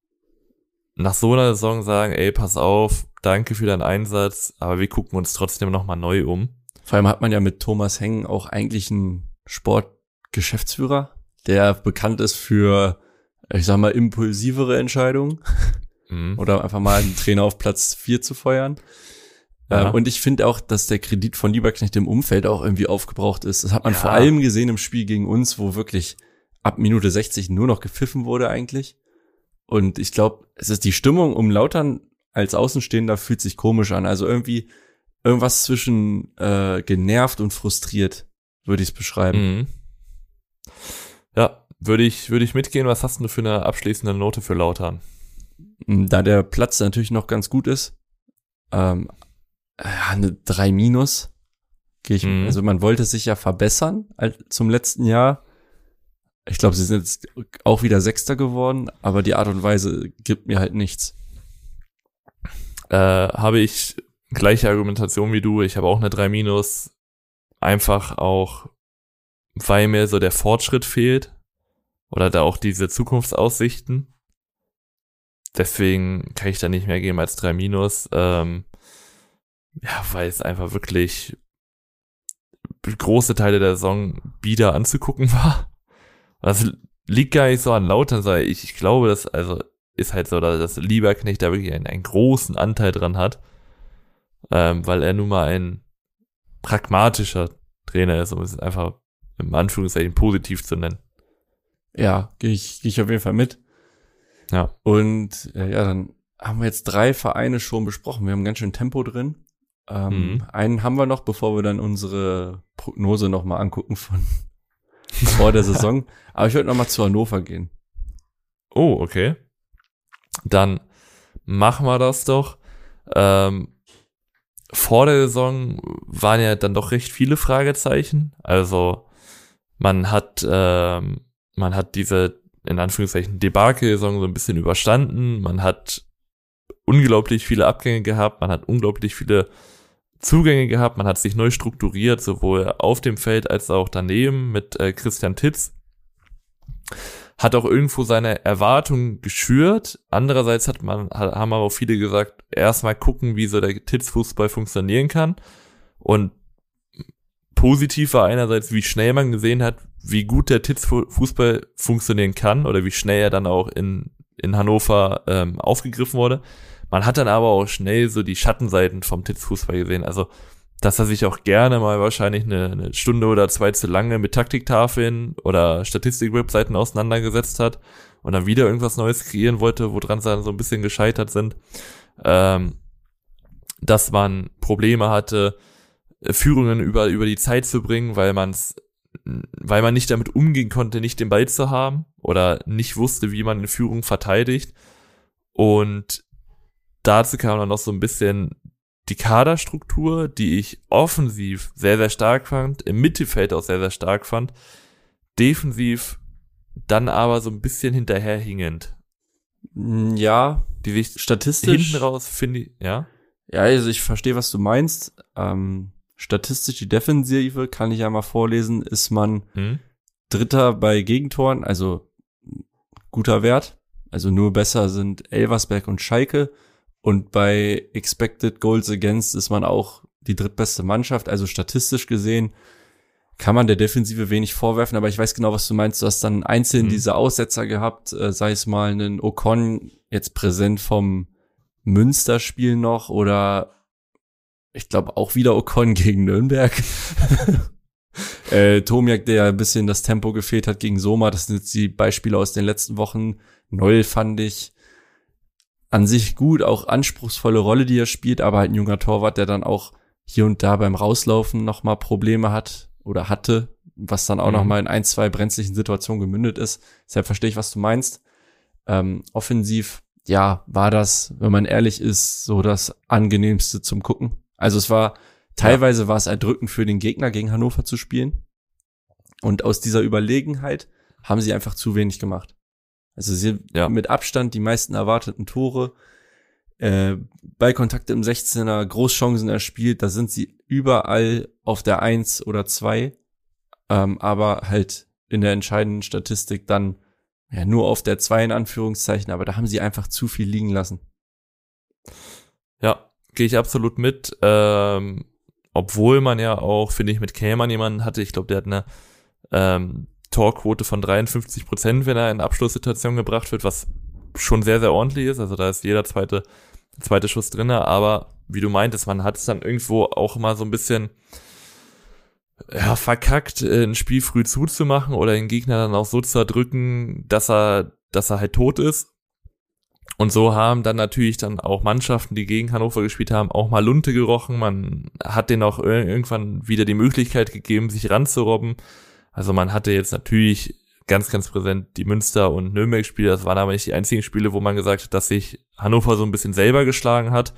nach so einer Saison sagen, ey, pass auf, danke für deinen Einsatz, aber wir gucken uns trotzdem nochmal neu um. Vor allem hat man ja mit Thomas Hengen auch eigentlich einen Sportgeschäftsführer, der bekannt ist für, ich sag mal, impulsivere Entscheidungen. Mhm. Oder einfach mal einen Trainer auf Platz vier zu feuern. Ja. Und ich finde auch, dass der Kredit von Lieberknecht im Umfeld auch irgendwie aufgebraucht ist. Das hat man ja. vor allem gesehen im Spiel gegen uns, wo wirklich ab Minute sechzig nur noch gepfiffen wurde eigentlich. Und ich glaube, es ist die Stimmung um Lautern als Außenstehender fühlt sich komisch an. Also irgendwie irgendwas zwischen äh, genervt und frustriert, würde ich es beschreiben. Mhm. Ja, würde ich würde ich mitgehen. Was hast du für eine abschließende Note für Lautern? Da der Platz natürlich noch ganz gut ist, ähm, eine drei minus. Ich, mhm. Also man wollte sich ja verbessern als zum letzten Jahr. Ich glaube, sie sind jetzt auch wieder Sechster geworden, aber die Art und Weise gibt mir halt nichts. Äh, habe ich gleiche Argumentation wie du. Ich habe auch eine drei minus. Einfach auch, weil mir so der Fortschritt fehlt oder da auch diese Zukunftsaussichten. Deswegen kann ich da nicht mehr geben als drei minus. Ähm, ja, weil es einfach wirklich große Teile der Saison bieder anzugucken war. Das liegt gar nicht so an Lautern, sondern ich, ich glaube, das also ist halt so, dass Lieberknecht da wirklich einen, einen großen Anteil dran hat, ähm, weil er nun mal ein pragmatischer Trainer ist, um es einfach im Anführungszeichen positiv zu nennen. Ja, gehe ich, geh ich auf jeden Fall mit. Ja. Und äh, ja, dann haben wir jetzt drei Vereine schon besprochen. Wir haben ganz schön Tempo drin. Ähm, mhm. Einen haben wir noch, bevor wir dann unsere Prognose nochmal angucken von vor der Saison. Aber ich würde nochmal zu Hannover gehen. Oh, okay. Dann machen wir das doch. Ähm, vor der Saison waren ja dann doch recht viele Fragezeichen. Also man hat ähm, man hat diese in Anführungszeichen Debakel-Saison so ein bisschen überstanden. Man hat unglaublich viele Abgänge gehabt. Man hat unglaublich viele Zugänge gehabt, man hat sich neu strukturiert, sowohl auf dem Feld als auch daneben mit äh, Christian Titz. Hat auch irgendwo seine Erwartungen geschürt. Andererseits hat man, haben aber auch viele gesagt, erstmal gucken, wie so der Titz-Fußball funktionieren kann. Und positiv war einerseits, wie schnell man gesehen hat, wie gut der Titz-Fußball funktionieren kann oder wie schnell er dann auch in, in Hannover ähm, aufgegriffen wurde. Man hat dann aber auch schnell so die Schattenseiten vom Titz-Fußball gesehen. Also, dass er sich auch gerne mal wahrscheinlich eine, eine Stunde oder zwei zu lange mit Taktiktafeln oder Statistik-Webseiten auseinandergesetzt hat und dann wieder irgendwas Neues kreieren wollte, woran sie dann so ein bisschen gescheitert sind. Ähm, dass man Probleme hatte, Führungen über, über die Zeit zu bringen, weil man's, weil man nicht damit umgehen konnte, nicht den Ball zu haben oder nicht wusste, wie man eine Führung verteidigt. Und dazu kam dann noch so ein bisschen die Kaderstruktur, die ich offensiv sehr, sehr stark fand, im Mittelfeld auch sehr, sehr stark fand. Defensiv dann aber so ein bisschen hinterherhingend. Ja, Die sich statistisch. hinten raus, finde ich, ja. Ja, also ich verstehe, was du meinst. Ähm, statistisch die Defensive, kann ich ja mal vorlesen, ist man Hm? Dritter bei Gegentoren, also guter Wert. Also nur besser sind Elversberg und Schalke. Und bei Expected Goals Against ist man auch die drittbeste Mannschaft. Also statistisch gesehen kann man der Defensive wenig vorwerfen, aber ich weiß genau, was du meinst. Du hast dann einzeln Mhm. diese Aussetzer gehabt, äh, sei es mal einen Ocon, jetzt präsent vom Münsterspiel noch, oder ich glaube auch wieder Ocon gegen Nürnberg. äh, Tomiak, der ein bisschen das Tempo gefehlt hat gegen Soma, das sind jetzt die Beispiele aus den letzten Wochen. Neul fand ich an sich gut, auch anspruchsvolle Rolle, die er spielt, aber halt ein junger Torwart, der dann auch hier und da beim Rauslaufen nochmal Probleme hat oder hatte, was dann auch Mhm. nochmal in ein, zwei brenzlichen Situationen gemündet ist. Deshalb verstehe ich, was du meinst. Ähm, offensiv, ja, war das, wenn man ehrlich ist, so das Angenehmste zum Gucken. Also es war, teilweise ja. war es erdrückend für den Gegner, gegen Hannover zu spielen. Und aus dieser Überlegenheit haben sie einfach zu wenig gemacht. Also sie Ja. mit Abstand die meisten erwarteten Tore, äh, Ballkontakte im sechzehner, Großchancen erspielt, da sind sie überall auf der eins oder zwei, ähm, aber halt in der entscheidenden Statistik dann ja nur auf der zwei in Anführungszeichen, aber da haben sie einfach zu viel liegen lassen. Ja, gehe ich absolut mit, ähm, obwohl man ja auch, finde ich, mit Kählmann jemanden hatte, ich glaube, der hat eine ähm, Torquote von dreiundfünfzig Prozent, wenn er in Abschlusssituationen gebracht wird, was schon sehr, sehr ordentlich ist. Also da ist jeder zweite, zweite Schuss drinne. Aber wie du meintest, man hat es dann irgendwo auch immer so ein bisschen ja, verkackt, ein Spiel früh zuzumachen oder den Gegner dann auch so zu erdrücken, dass er, dass er halt tot ist. Und so haben dann natürlich dann auch Mannschaften, die gegen Hannover gespielt haben, auch mal Lunte gerochen. Man hat denen auch irgendwann wieder die Möglichkeit gegeben, sich ranzurobben. Also man hatte jetzt natürlich ganz, ganz präsent die Münster- und Nürnberg-Spiele. Das waren aber nicht die einzigen Spiele, wo man gesagt hat, dass sich Hannover so ein bisschen selber geschlagen hat.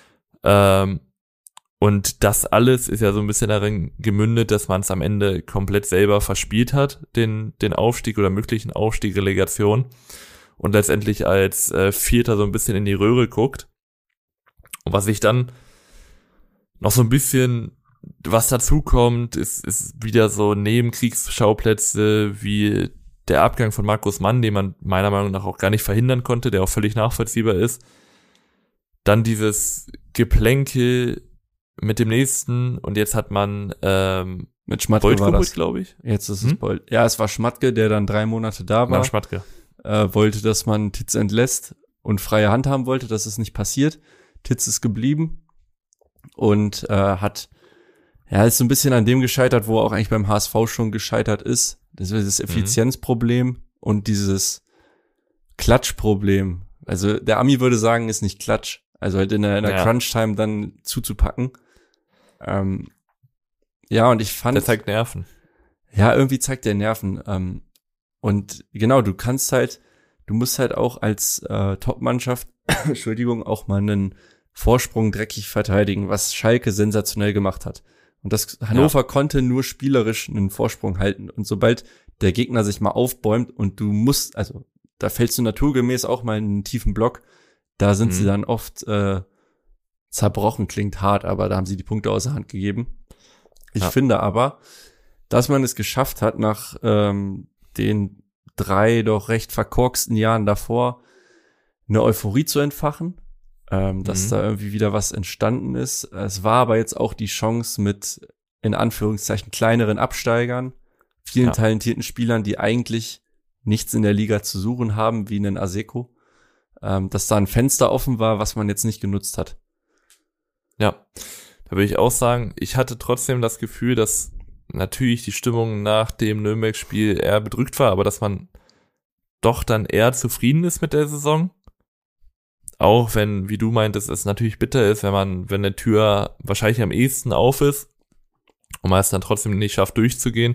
Ähm, und das alles ist ja so ein bisschen darin gemündet, dass man es am Ende komplett selber verspielt hat, den, den Aufstieg oder möglichen Aufstieg, Relegation. Und letztendlich als äh, Vierter so ein bisschen in die Röhre guckt. Und was ich dann noch so ein bisschen, was dazu kommt, ist, ist wieder so Nebenkriegsschauplätze wie der Abgang von Markus Mann, den man meiner Meinung nach auch gar nicht verhindern konnte, der auch völlig nachvollziehbar ist. Dann dieses Geplänkel mit dem nächsten und jetzt hat man ähm, mit Schmatke war das, glaube ich. Jetzt ist es hm? Bolt. Ja, es war Schmatke, der dann drei Monate da war. Ja, Schmatke. Äh, wollte, dass man Titz entlässt und freie Hand haben wollte. Das ist nicht passiert. Titz ist geblieben und äh, hat, ja, ist so ein bisschen an dem gescheitert, wo er auch eigentlich beim H S V schon gescheitert ist. Das ist das Effizienzproblem mhm. und dieses Klatschproblem. Also der Ami würde sagen, ist nicht Klatsch. Also halt in der, in der ja. Crunch-Time dann zuzupacken. Ähm, ja, und ich fand... Der zeigt Nerven. Ja, irgendwie zeigt der Nerven. Ähm, Und genau, du kannst halt, du musst halt auch als äh, Top-Mannschaft, Entschuldigung, auch mal einen Vorsprung dreckig verteidigen, was Schalke sensationell gemacht hat. Und das Hannover ja. konnte nur spielerisch einen Vorsprung halten. Und sobald der Gegner sich mal aufbäumt und du musst, also da fällst du naturgemäß auch mal in einen tiefen Block, da sind mhm. sie dann oft äh, zerbrochen, klingt hart, aber da haben sie die Punkte außer Hand gegeben. Ich ja. finde aber, dass man es geschafft hat, nach ähm, den drei doch recht verkorksten Jahren davor eine Euphorie zu entfachen, ähm, dass mhm. da irgendwie wieder was entstanden ist. Es war aber jetzt auch die Chance mit, in Anführungszeichen, kleineren Absteigern, vielen ja. talentierten Spielern, die eigentlich nichts in der Liga zu suchen haben, wie einen Aseko, ähm, dass da ein Fenster offen war, was man jetzt nicht genutzt hat. Ja, da würde ich auch sagen, ich hatte trotzdem das Gefühl, dass natürlich die Stimmung nach dem Nürnberg-Spiel eher bedrückt war, aber dass man doch dann eher zufrieden ist mit der Saison. Auch wenn, wie du meintest, es natürlich bitter ist, wenn man, wenn eine Tür wahrscheinlich am ehesten auf ist und man es dann trotzdem nicht schafft, durchzugehen.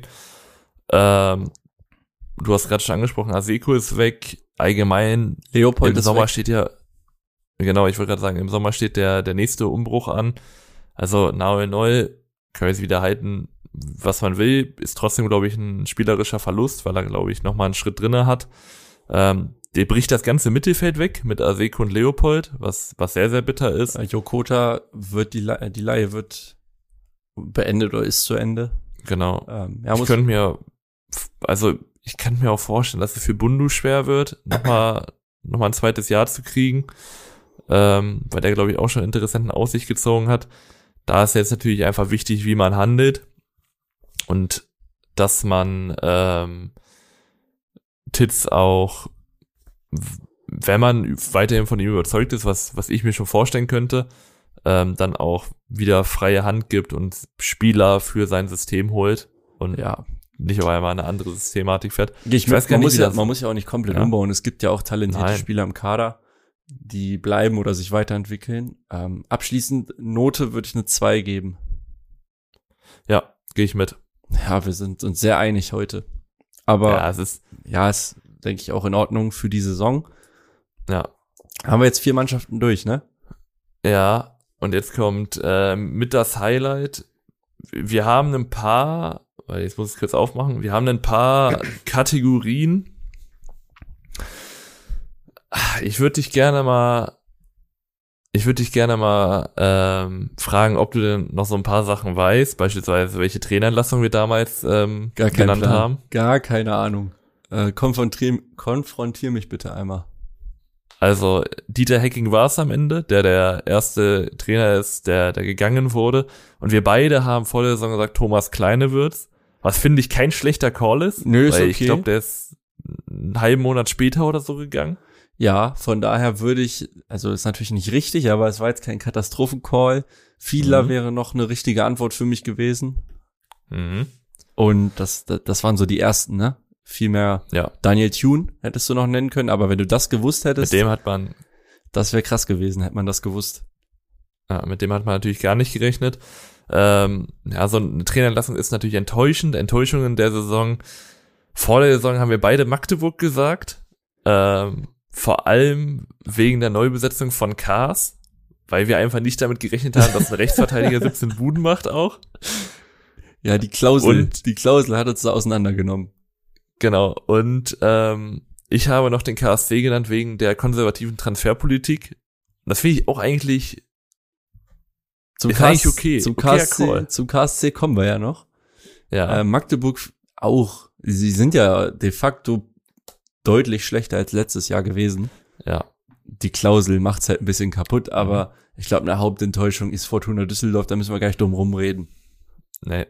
Ähm, du hast gerade schon angesprochen, Aseko ist weg, allgemein. Leopold im ist Sommer weg. steht ja, genau, ich wollte gerade sagen, im Sommer steht der, der nächste Umbruch an. Also Naoel Neu, können wir es wieder halten, was man will, ist trotzdem, glaube ich, ein spielerischer Verlust, weil er, glaube ich, nochmal einen Schritt drinne hat. Ähm, der bricht das ganze Mittelfeld weg mit Aseko und Leopold, was was sehr, sehr bitter ist. Yokota wird, die, Le- die Leihe wird beendet oder ist zu Ende. Genau. Ähm, ja, ich muss könnte mir, also ich kann mir auch vorstellen, dass es für Bundu schwer wird, nochmal noch mal ein zweites Jahr zu kriegen, ähm, weil der, glaube ich, auch schon Interessenten aus sich gezogen hat. Da ist jetzt natürlich einfach wichtig, wie man handelt und dass man ähm, Titz auch, wenn man weiterhin von ihm überzeugt ist, was was ich mir schon vorstellen könnte, ähm, dann auch wieder freie Hand gibt und Spieler für sein System holt und ja. nicht auf einmal eine andere Systematik fährt. Ich, ich weiß gar man, nicht, muss ja, man muss ja auch nicht komplett ja. umbauen. Es gibt ja auch talentierte Nein. Spieler im Kader, die bleiben oder sich weiterentwickeln. Ähm, abschließend Note würde ich eine zwei geben. Ja, gehe ich mit. Ja, wir sind uns sehr einig heute. Aber ja, es ist ja, ist, denke ich, auch in Ordnung für die Saison. Ja. Haben wir jetzt vier Mannschaften durch, ne? Ja, und jetzt kommt äh, mit das Highlight. Wir haben ein paar, weil jetzt muss ich es kurz aufmachen, wir haben ein paar Kategorien. Ich würde dich gerne mal, ich würde dich gerne mal ähm, fragen, ob du denn noch so ein paar Sachen weißt, beispielsweise welche Trainerentlassung wir damals ähm, Gar kein genannt Plan. haben. Gar keine Ahnung. Äh, konfrontier, konfrontier mich bitte einmal. Also Dieter Hecking war es am Ende, der der erste Trainer ist, der der gegangen wurde. Und wir beide haben vor der Saison gesagt, Thomas Kleine wird's. Was finde ich kein schlechter Call ist. Nö, ist weil okay. Ich glaube, der ist einen halben Monat später oder so gegangen. Ja, von daher würde ich, also ist natürlich nicht richtig, aber es war jetzt kein Katastrophencall. Fiedler Mhm. wäre noch eine richtige Antwort für mich gewesen. Mhm. Und das, das, das waren so die ersten, ne? Viel mehr Ja. Daniel Thune hättest du noch nennen können, aber wenn du das gewusst hättest, Mit dem hat man, das wäre krass gewesen, hätte man das gewusst. ja, mit dem hat man natürlich gar nicht gerechnet. Ähm, ja, so eine Trainerentlassung ist natürlich enttäuschend. Enttäuschungen der Saison. Vor der Saison haben wir beide Magdeburg gesagt. Ähm, vor allem wegen der Neubesetzung von Kaas, weil wir einfach nicht damit gerechnet haben, dass ein Rechtsverteidiger siebzehn Buden macht auch. Ja, die Klausel, Und- die Klausel hat uns da auseinandergenommen. Genau. Und ähm, ich habe noch den K S C genannt wegen der konservativen Transferpolitik. Das finde ich auch eigentlich Zum Ist K S, eigentlich okay. Zum, Okayer K S C, Call. zum K S C kommen wir ja noch. ja. Äh, Magdeburg auch. Sie sind ja de facto deutlich schlechter als letztes Jahr gewesen. ja. Die Klausel macht's halt ein bisschen kaputt, aber ich glaube, eine Hauptenttäuschung ist Fortuna Düsseldorf, da müssen wir gar nicht drum rumreden. Nee.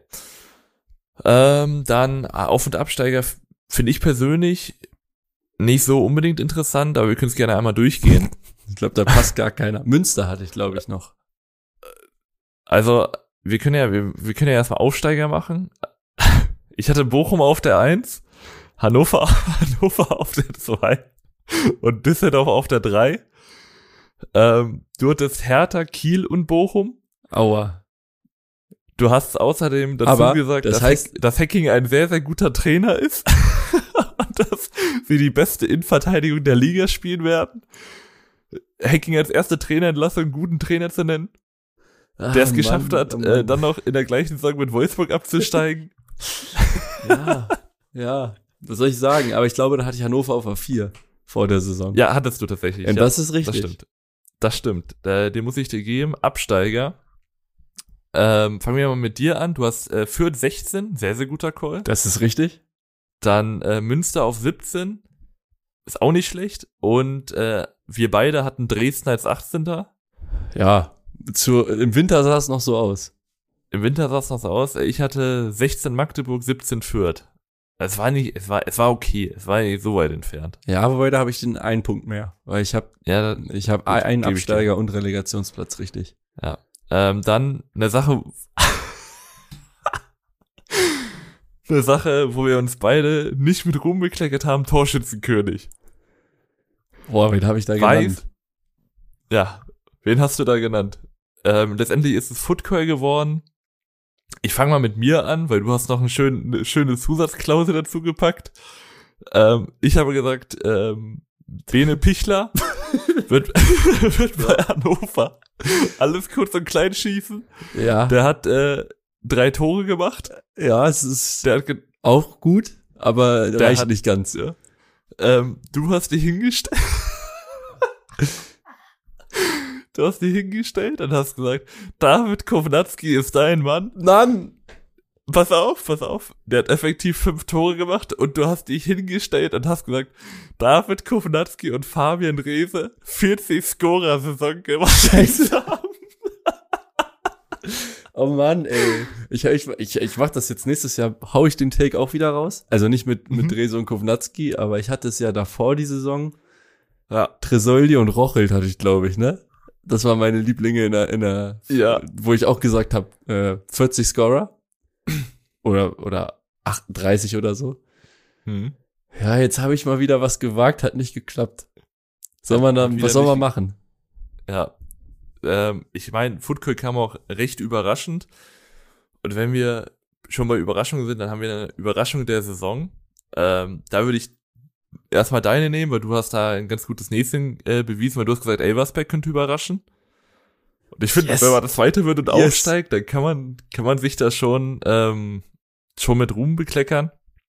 Ähm, dann Auf- und Absteiger f- finde ich persönlich nicht so unbedingt interessant, aber wir können es gerne einmal durchgehen. Ich glaube, da passt gar keiner. Münster hatte ich, glaube ich, noch. Also, wir können ja, wir, wir können ja erstmal Aufsteiger machen. Ich hatte Bochum auf der eins, Hannover, Hannover auf der zwei und Düsseldorf auf der drei. Ähm, du hattest Hertha, Kiel und Bochum. Aua. Du hast außerdem dazu Aber gesagt, das dass, heißt- Heck, dass Hecking ein sehr, sehr guter Trainer ist und dass sie die beste Innenverteidigung der Liga spielen werden. Hecking als erste Trainerentlassung einen guten Trainer zu nennen, der es Ah, geschafft Mann, hat, oh äh, Mann. dann noch in der gleichen Saison mit Wolfsburg abzusteigen. Ja, ja. Was soll ich sagen? Aber ich glaube, da hatte ich Hannover auf A vier vor der Saison. Ja, hattest du tatsächlich. Und ja, das ist richtig. Das stimmt. Das stimmt. Äh, den muss ich dir geben. Absteiger. Ähm, fangen wir mal mit dir an. Du hast äh, Fürth sechzehn, sehr, sehr guter Call. Das ist richtig. Dann äh, Münster auf siebzehn, ist auch nicht schlecht. Und äh, wir beide hatten Dresden als achtzehnter. Ja, zu, im Winter sah es noch so aus. Im Winter sah es noch so aus. Ich hatte sechzehn Magdeburg, siebzehn Fürth. Es war nicht, es war, es war okay. Es war nicht so weit entfernt. Ja, wobei da habe ich den einen Punkt mehr, weil ich habe Ja, ich habe Gut, einen gebe ich dir. Absteiger und Relegationsplatz richtig. ja. Ähm, dann eine Sache, eine Sache, wo wir uns beide nicht mit Ruhm bekleckert haben, Torschützenkönig. Boah, wen habe ich da Weiß. genannt? Ja, wen hast du da genannt? Ähm, letztendlich ist es Footcall geworden. Ich fange mal mit mir an, weil du hast noch einen schönen, eine schöne Zusatzklausel dazu gepackt. Ähm, ich habe gesagt, ähm, Bene Pichler wird, wird bei Hannover alles kurz und klein schießen. Ja. Der hat äh, drei Tore gemacht. Ja, es ist Der hat ge- auch gut, aber Der reicht hat- nicht ganz. ja. ähm, du hast dich hingestellt. Du hast dich hingestellt und hast gesagt, David Kovnatski ist dein Mann. Mann! Pass auf, pass auf. Der hat effektiv fünf Tore gemacht und du hast dich hingestellt und hast gesagt, David Kovnatski und Fabian Reese vierzig Scorer-Saison gemacht. Scheiße. Oh Mann, ey. Ich, ich, ich, ich mach das jetzt nächstes Jahr, hau ich den Take auch wieder raus. Also nicht mit, mit Mhm. Reese und Kovnatski, aber ich hatte es ja davor die Saison. Ja. Tresoldi und Rochelt hatte ich, glaube ich, ne? Das waren meine Lieblinge in der, in der, Ja. wo ich auch gesagt habe, äh, vierzig Scorer. Oder, oder achtunddreißig oder so. Hm. Ja, jetzt habe ich mal wieder was gewagt, hat nicht geklappt. Soll man Hat dann, wieder was soll man nicht- machen? Ja. Ähm, ich meine, Football kam auch recht überraschend. Und wenn wir schon bei Überraschungen sind, dann haben wir eine Überraschung der Saison. Ähm, da würde ich erstmal deine nehmen, weil du hast da ein ganz gutes Näschen äh, bewiesen, weil du hast gesagt, Elversberg könnte überraschen. Und ich finde, Yes. wenn man das Zweite wird und Yes. aufsteigt, dann kann man, kann man sich da schon, ähm, schon mit Ruhm bekleckern.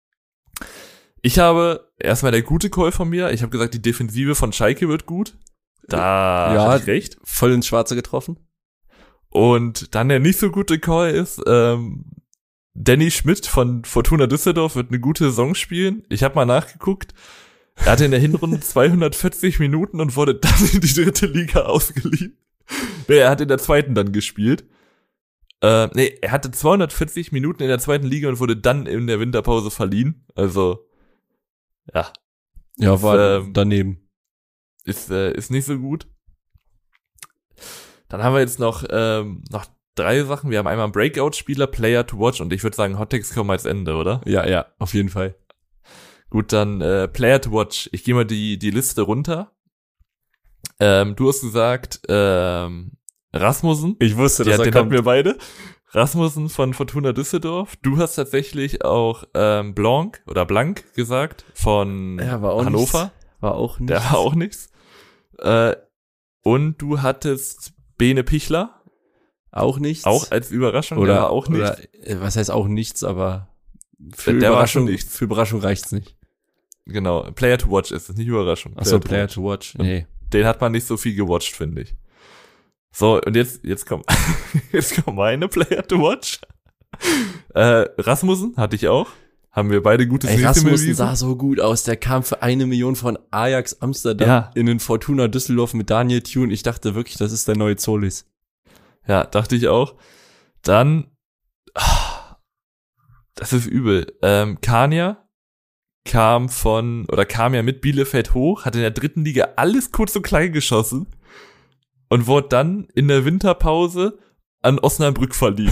Ich habe erstmal der gute Call von mir. Ich habe gesagt, die Defensive von Schalke wird gut. Da Ja. hatte ich recht. Voll ins Schwarze getroffen? Und dann der nicht so gute Call ist, ähm, Danny Schmidt von Fortuna Düsseldorf wird eine gute Saison spielen. Ich habe mal nachgeguckt. Er hatte in der Hinrunde zweihundertvierzig Minuten und wurde dann in die dritte Liga ausgeliehen. Nee, er hat in der zweiten dann gespielt. Äh, nee, er hatte zweihundertvierzig Minuten in der zweiten Liga und wurde dann in der Winterpause verliehen. Also, ja, Ja, war ähm, daneben. ist, äh, ist nicht so gut. Dann haben wir jetzt noch, ähm, noch drei Sachen. Wir haben einmal einen Breakout-Spieler, Player to watch und ich würde sagen, Hottakes kommen als Ende, oder? Ja, ja, auf jeden Fall. Gut, dann äh, Player to watch. Ich gehe mal die, die Liste runter. Ähm, du hast gesagt, ähm, Rasmussen. Ich wusste, Ja, dass er den hatten kommt. wir beide. Rasmussen von Fortuna Düsseldorf. Du hast tatsächlich auch ähm, Blanc oder Blank gesagt von Ja, war auch Hannover. nichts. War auch nicht. Der war auch nichts. Äh, und du hattest Bene Pichler, auch nichts. auch als Überraschung, oder der war auch nichts. Oder, äh, was heißt auch nichts, aber für Der- der war Überraschung, schon nichts. für Überraschung reicht's nicht. Genau, Player to watch ist es, nicht Überraschung. Achso, to Player watch. to watch. Nee. Den hat man nicht so viel gewatcht, finde ich. So, und jetzt, jetzt kommt, jetzt kommt meine Player to watch. Äh, Rasmussen hatte ich auch. Haben wir beide gutes Ey, Näschen Rasmussen bewiesen. sah so gut aus. Der kam für eine Million von Ajax Amsterdam Ja. in den Fortuna Düsseldorf mit Daniel Thune. Ich dachte wirklich, das ist der neue Zolis. Ja, dachte ich auch. Dann, ah, das ist übel. Ähm, Kania kam von, oder kam ja mit Bielefeld hoch, hat in der dritten Liga alles kurz und klein geschossen und wurde dann in der Winterpause an Osnabrück verliehen.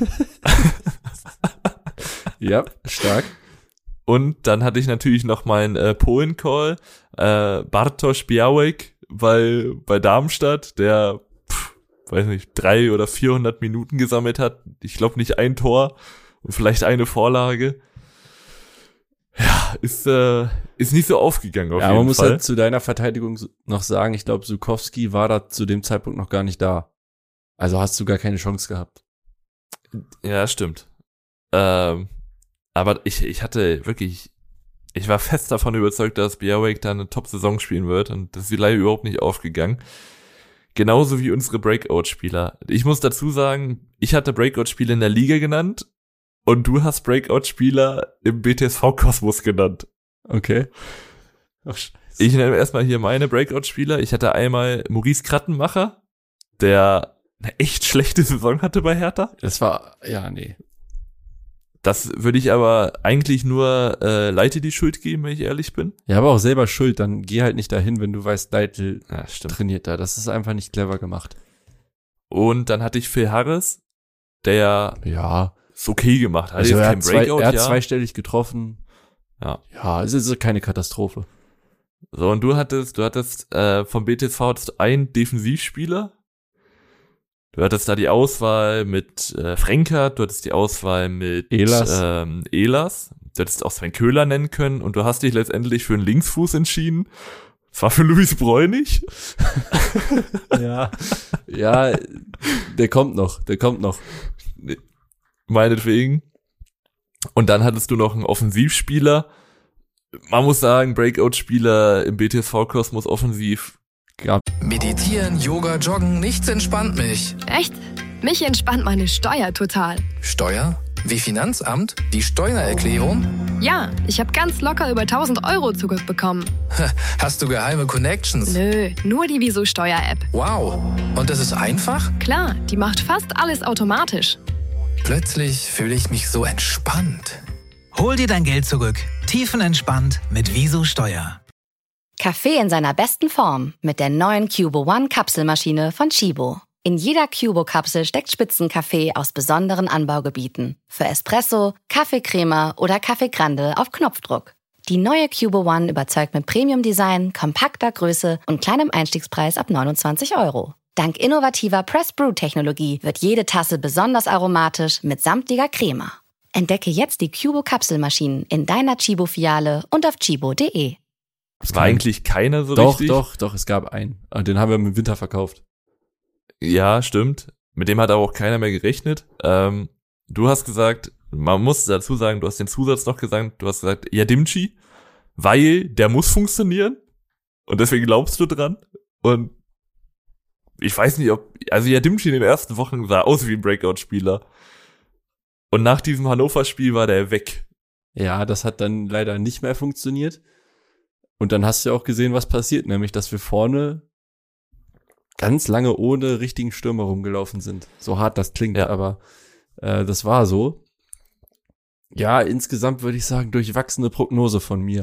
Ja, stark. Und dann hatte ich natürlich noch meinen äh, Polen-Call, äh, Bartosz Białek, weil bei Darmstadt, der, pff, weiß nicht, drei oder vierhundert Minuten gesammelt hat. Ich glaube nicht ein Tor und vielleicht eine Vorlage. Ja, ist, äh, ist nicht so aufgegangen auf Ja, jeden man muss Fall. halt zu deiner Verteidigung noch sagen, ich glaube, Sukowski war da zu dem Zeitpunkt noch gar nicht da. Also hast du gar keine Chance gehabt. Ja, stimmt. Ähm, aber ich, ich hatte wirklich, ich war fest davon überzeugt, dass Białek da eine Top-Saison spielen wird und das ist leider überhaupt nicht aufgegangen. Genauso wie unsere Breakout-Spieler. Ich muss dazu sagen, ich hatte Breakout-Spieler in der Liga genannt und du hast Breakout-Spieler im B T S V-Kosmos genannt. Okay. Ach, scheiße. Ich nenne erstmal hier meine Breakout-Spieler. Ich hatte einmal Maurice Krattenmacher, der eine echt schlechte Saison hatte bei Hertha. Das war, ja, nee. Das würde ich aber eigentlich nur äh, Leite die Schuld geben, wenn ich ehrlich bin. Ja, aber auch selber schuld, dann geh halt nicht dahin, wenn du weißt, Leitl Ja, stimmt. trainiert da. Das ist einfach nicht clever gemacht. Und dann hatte ich Phil Harris, der Ja. es okay gemacht hat. Also Jetzt er kein hat, zwei, Breakout, er hat ja. zweistellig getroffen. Ja. Ja, es ist keine Katastrophe. So, und du hattest, du hattest äh, vom B T S V hattest du einen Defensivspieler. Du hattest da die Auswahl mit äh, Frenkert, du hattest die Auswahl mit Ehlers. Ähm, Ehlers. Du hättest auch Sven Köhler nennen können und du hast dich letztendlich für einen Linksfuß entschieden. Das war für Luis Bräunig. Ja. Ja, der kommt noch, der kommt noch. meinetwegen. Und dann hattest du noch einen Offensivspieler. Man muss sagen, Breakout-Spieler im B T S V-Kosmos offensiv. Ja. Meditieren, Yoga, Joggen, nichts entspannt mich. Echt? Mich entspannt meine Steuer total. Steuer? Wie Finanzamt? Die Steuererklärung? Ja, ich habe ganz locker über tausend Euro zurückbekommen. Hast du geheime Connections? Nö, nur die Wieso Steuer-App. Wow. Und das ist einfach? Klar, die macht fast alles automatisch. Plötzlich fühle ich mich so entspannt. Hol dir dein Geld zurück. Tiefenentspannt mit Wieso Steuer. Kaffee in seiner besten Form mit der neuen Cubo One Kapselmaschine von Chibo. In jeder Cubo-Kapsel steckt Spitzenkaffee aus besonderen Anbaugebieten. Für Espresso, Kaffeecrema oder Kaffee Grande auf Knopfdruck. Die neue Cubo One überzeugt mit Premium-Design, kompakter Größe und kleinem Einstiegspreis ab neunundzwanzig Euro. Dank innovativer Press-Brew-Technologie wird jede Tasse besonders aromatisch mit samtiger Crema. Entdecke jetzt die Cubo-Kapselmaschinen in deiner Chibo-Filiale und auf chibo punkt de. Es war eigentlich keiner so doch, richtig. Doch, doch, doch, es gab einen. Den haben wir im Winter verkauft. Ja, stimmt. Mit dem hat aber auch keiner mehr gerechnet. Ähm, du hast gesagt, man muss dazu sagen, du hast den Zusatz noch gesagt, du hast gesagt, Yadimchi, weil der muss funktionieren und deswegen glaubst du dran. Und ich weiß nicht, ob, also Yadimchi in den ersten Wochen sah aus wie ein Breakout-Spieler. Und nach diesem Hannover-Spiel war der weg. Ja, das hat dann leider nicht mehr funktioniert. Und dann hast du ja auch gesehen, was passiert, nämlich, dass wir vorne ganz lange ohne richtigen Stürmer rumgelaufen sind. So hart das klingt, ja. aber äh, das war so. Ja, insgesamt würde ich sagen, durchwachsene Prognose von mir.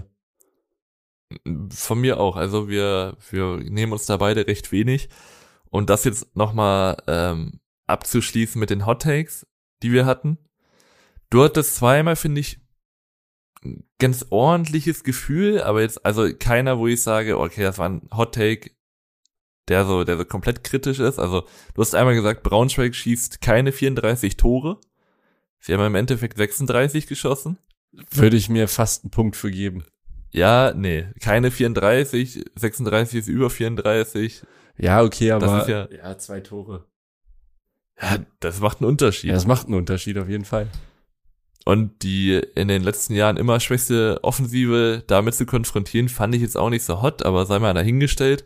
Von mir auch. Also wir wir nehmen uns da beide recht wenig. Und das jetzt nochmal ähm, abzuschließen mit den Hot Takes, die wir hatten. Du hattest zweimal, finde ich, ein ganz ordentliches Gefühl, aber jetzt also keiner, wo ich sage, okay, das war ein Hot Take, der so, der so komplett kritisch ist. Also du hast einmal gesagt, Braunschweig schießt keine vierunddreißig Tore. Sie haben im Endeffekt sechsunddreißig geschossen. Würde ich mir fast einen Punkt für geben. Ja, nee, keine vierunddreißig, sechsunddreißig ist über vierunddreißig. Ja, okay, aber das ist ja, ja, zwei Tore. Ja, das macht einen Unterschied. Ja, das macht einen Unterschied auf jeden Fall. Und die in den letzten Jahren immer schwächste Offensive damit zu konfrontieren, fand ich jetzt auch nicht so hot, aber sei mal dahingestellt.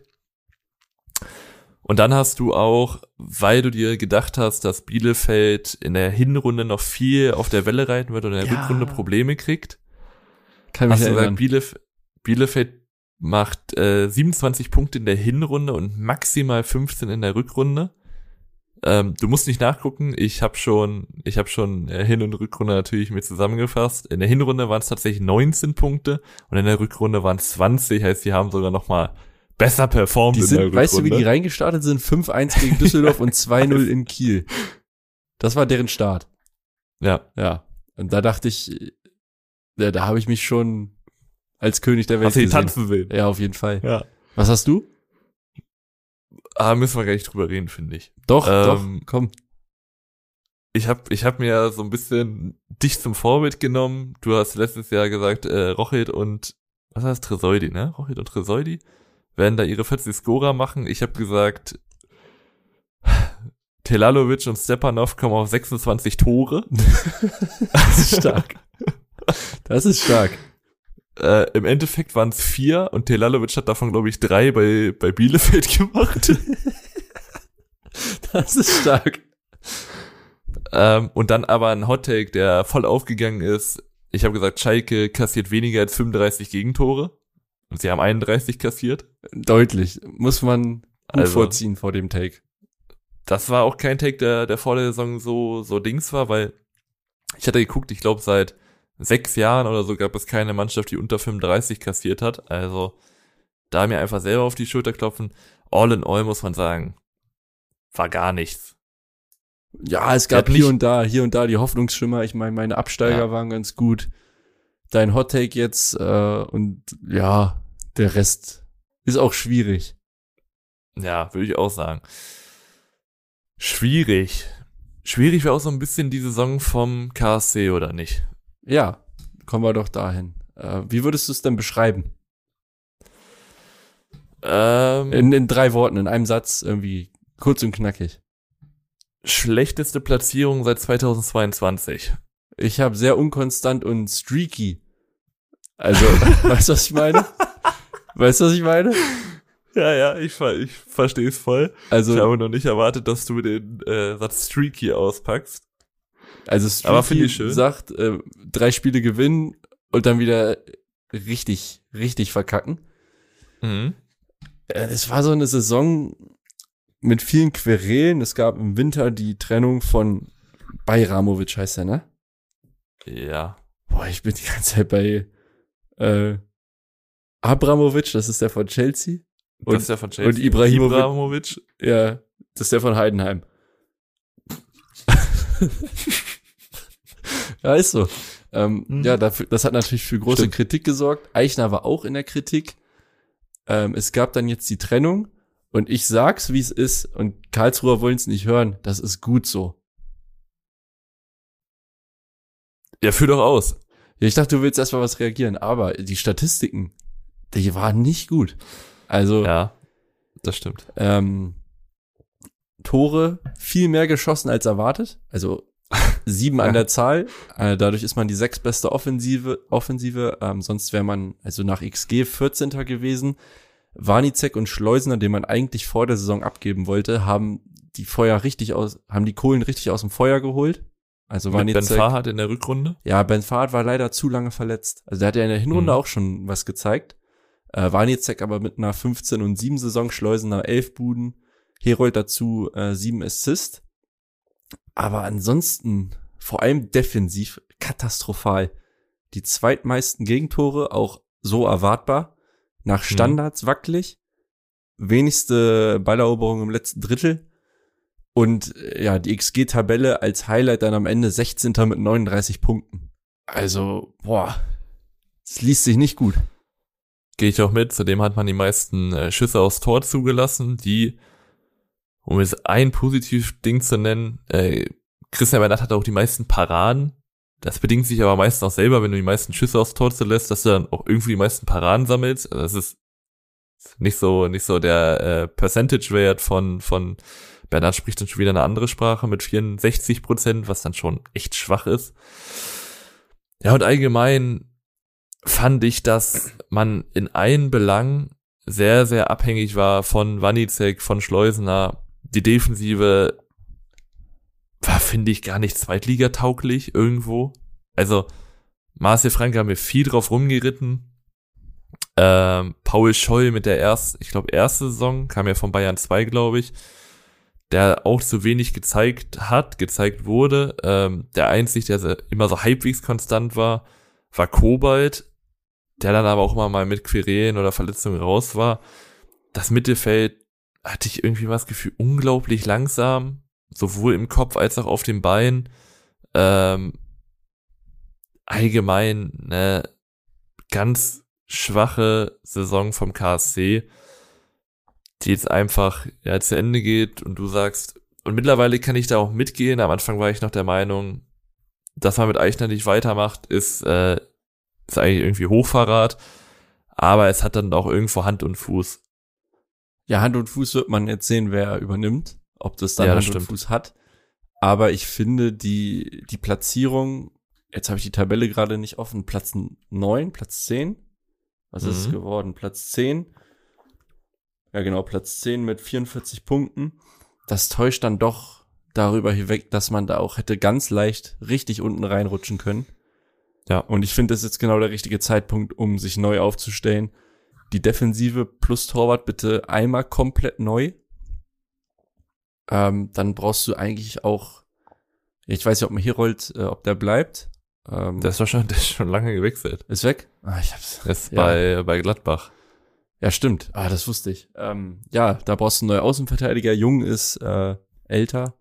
Und dann hast du auch, weil du dir gedacht hast, dass Bielefeld in der Hinrunde noch viel auf der Welle reiten wird und in der ja. Rückrunde Probleme kriegt, kann mich hast du erinnern. gesagt, Bielef- Bielefeld macht äh, siebenundzwanzig Punkte in der Hinrunde und maximal fünfzehn in der Rückrunde. Ähm, du musst nicht nachgucken, ich habe schon ich habe schon äh, Hin- und Rückrunde natürlich mit zusammengefasst. In der Hinrunde waren es tatsächlich neunzehn Punkte und in der Rückrunde waren es zwanzig, heißt, die haben sogar noch mal besser performt die in sind, der Rückrunde. Weißt du, wie die reingestartet sind? fünf eins gegen Düsseldorf und zwei null in Kiel. Das war deren Start. Ja. Ja. Und da dachte ich, ja, da habe ich mich schon als König der Welt hast du die gesehen. tanzen sehen? Ja, auf jeden Fall. Ja. Was hast du? Ah, müssen wir gar nicht drüber reden, finde ich. Doch, ähm, doch, komm. Ich habe ich hab mir so ein bisschen dich zum Vorbild genommen. Du hast letztes Jahr gesagt, äh, Rochit und, was heißt Tresoldi, ne? Rochit und Tresoldi werden da ihre vierzig Scorer machen. Ich habe gesagt, Telalovic und Stepanov kommen auf sechsundzwanzig Tore. Das ist stark. Das ist stark. Äh, Im Endeffekt waren es vier und Telalovic hat davon, glaube ich, drei bei, bei Bielefeld gemacht. Das ist stark. Ähm, und dann aber ein Hottake, der voll aufgegangen ist. Ich habe gesagt, Schalke kassiert weniger als fünfunddreißig Gegentore. Und sie haben einunddreißig kassiert. Deutlich. Muss man gut also, vorziehen vor dem Take. Das war auch kein Take, der, der vor der Saison so, so Dings war, weil ich hatte geguckt, ich glaube seit sechs Jahren oder so gab es keine Mannschaft, die unter fünfunddreißig kassiert hat. Also da mir einfach selber auf die Schulter klopfen. All in all muss man sagen, war gar nichts. Ja, es gab hier und da, hier und da die Hoffnungsschimmer. Ich meine, meine Absteiger ja. waren ganz gut. Dein Hot Take jetzt äh, und ja, der Rest ist auch schwierig. Ja, würde ich auch sagen. Schwierig. Schwierig wäre auch so ein bisschen die Saison vom K S C, oder nicht? Ja, kommen wir doch dahin. Äh, wie würdest du es denn beschreiben? Ähm, in, in drei Worten, in einem Satz, irgendwie kurz und knackig. schlechteste Platzierung seit zweitausendzweiundzwanzig. Ich habe sehr unkonstant und streaky. Also, weißt du, was ich meine? Weißt du, was ich meine? Ja, ja, ich, ich verstehe es voll. Also, ich habe noch nicht erwartet, dass du den äh, Satz streaky auspackst. Also Streaky aber finde ich schön. Sagt, äh, drei Spiele gewinnen und dann wieder richtig, richtig verkacken. Mhm. Äh, es war so eine Saison mit vielen Querelen. Es gab im Winter die Trennung von Bajramovic, heißt er, ne? Ja. Boah, ich bin die ganze Zeit bei äh, Abramovic, das ist der von Chelsea. Und, das ist der von Chelsea. Und Ibrahimovic. Ibrahimovic. Ja, das ist der von Heidenheim. Ja, ist so. Ähm, mhm. Ja, dafür, das hat natürlich für große Stimmt. Kritik gesorgt. Eichner war auch in der Kritik. Ähm, es gab dann jetzt die Trennung und ich sag's, wie es ist und Karlsruher wollen es nicht hören. Das ist gut so. Ja, führ doch aus. Ja, ich dachte, du willst erstmal was reagieren, aber die Statistiken, die waren nicht gut. Also, ja, das stimmt. Ähm, Tore viel mehr geschossen als erwartet. Also sieben ja. an der Zahl. Äh, dadurch ist man die sechstbeste Offensive. Offensive. Ähm, sonst wäre man also nach X G vierzehnter gewesen. Warnicek und Schleusener, den man eigentlich vor der Saison abgeben wollte, haben die Feuer richtig aus, haben die Kohlen richtig aus dem Feuer geholt. Also Warnicek. Ben Farhat in der Rückrunde? Ja, Ben Farhat war leider zu lange verletzt. Also der hat ja in der Hinrunde mhm. auch schon was gezeigt. Äh, Warnicek aber mit einer fünfzehn und sieben Saison, Schleusener elf Buden, Herold dazu äh, sieben Assists. Aber ansonsten, vor allem defensiv, katastrophal. Die zweitmeisten Gegentore, auch so erwartbar. Nach Standards mhm. wackelig. Wenigste Balleroberung im letzten Drittel. Und ja, die X G-Tabelle als Highlight dann am Ende sechzehnter mit neununddreißig Punkten. Also, boah, das liest sich nicht gut. Gehe ich auch mit. Zudem hat man die meisten äh, Schüsse aufs Tor zugelassen, die, um jetzt ein positives Ding zu nennen, äh, Christian Bernat hat auch die meisten Paraden. Das bedingt sich aber meistens auch selber, wenn du die meisten Schüsse aufs Tor zulässt, dass du dann auch irgendwie die meisten Paraden sammelst. Also das ist nicht so nicht so der äh, Percentage-Wert von von Bernat spricht dann schon wieder eine andere Sprache mit vierundsechzig Prozent, was dann schon echt schwach ist. Ja, und allgemein fand ich, dass man in allen Belangen sehr, sehr abhängig war von Warnicek, von Schleusener. Die Defensive war, finde ich, gar nicht zweitligatauglich irgendwo. Also Marcel Franke haben wir viel drauf rumgeritten. Ähm, Paul Scholl mit der ersten, ich glaube, erste Saison, kam ja von Bayern zwei, glaube ich, der auch zu wenig gezeigt hat, gezeigt wurde. Ähm, der einzig, der immer so halbwegs konstant war, war Kobalt, der dann aber auch immer mal mit Querelen oder Verletzungen raus war. Das Mittelfeld hatte ich irgendwie mal das Gefühl, unglaublich langsam, sowohl im Kopf als auch auf den Beinen. Ähm, allgemein eine ganz schwache Saison vom K S C, die jetzt einfach ja zu Ende geht und du sagst, und mittlerweile kann ich da auch mitgehen. Am Anfang war ich noch der Meinung, dass man mit Eichner nicht weitermacht, ist, äh, ist eigentlich irgendwie Hochverrat, aber es hat dann auch irgendwo Hand und Fuß. Ja, Hand und Fuß wird man jetzt sehen, wer übernimmt, ob das dann ja, Hand das und stimmt. Fuß hat. Aber ich finde die die Platzierung, jetzt habe ich die Tabelle gerade nicht offen, Platz neun, Platz zehn, was ist Mhm. es geworden? Platz zehn. Ja genau, Platz zehn mit vierundvierzig Punkten. Das täuscht dann doch darüber hinweg, dass man da auch hätte ganz leicht richtig unten reinrutschen können. Ja. Und ich finde, das ist jetzt genau der richtige Zeitpunkt, um sich neu aufzustellen. Die Defensive plus Torwart bitte einmal komplett neu. Ähm, dann brauchst du eigentlich auch, ich weiß nicht, ob man Herold, äh, ob der bleibt. Ähm, Der ist wahrscheinlich der ist schon lange gewechselt. ist weg? Ah, ich hab's. Der ist Ja. bei, bei Gladbach. Ja, stimmt. Ah, das wusste ich. Ähm, ja, da brauchst du einen neuen Außenverteidiger. Jung ist äh, älter.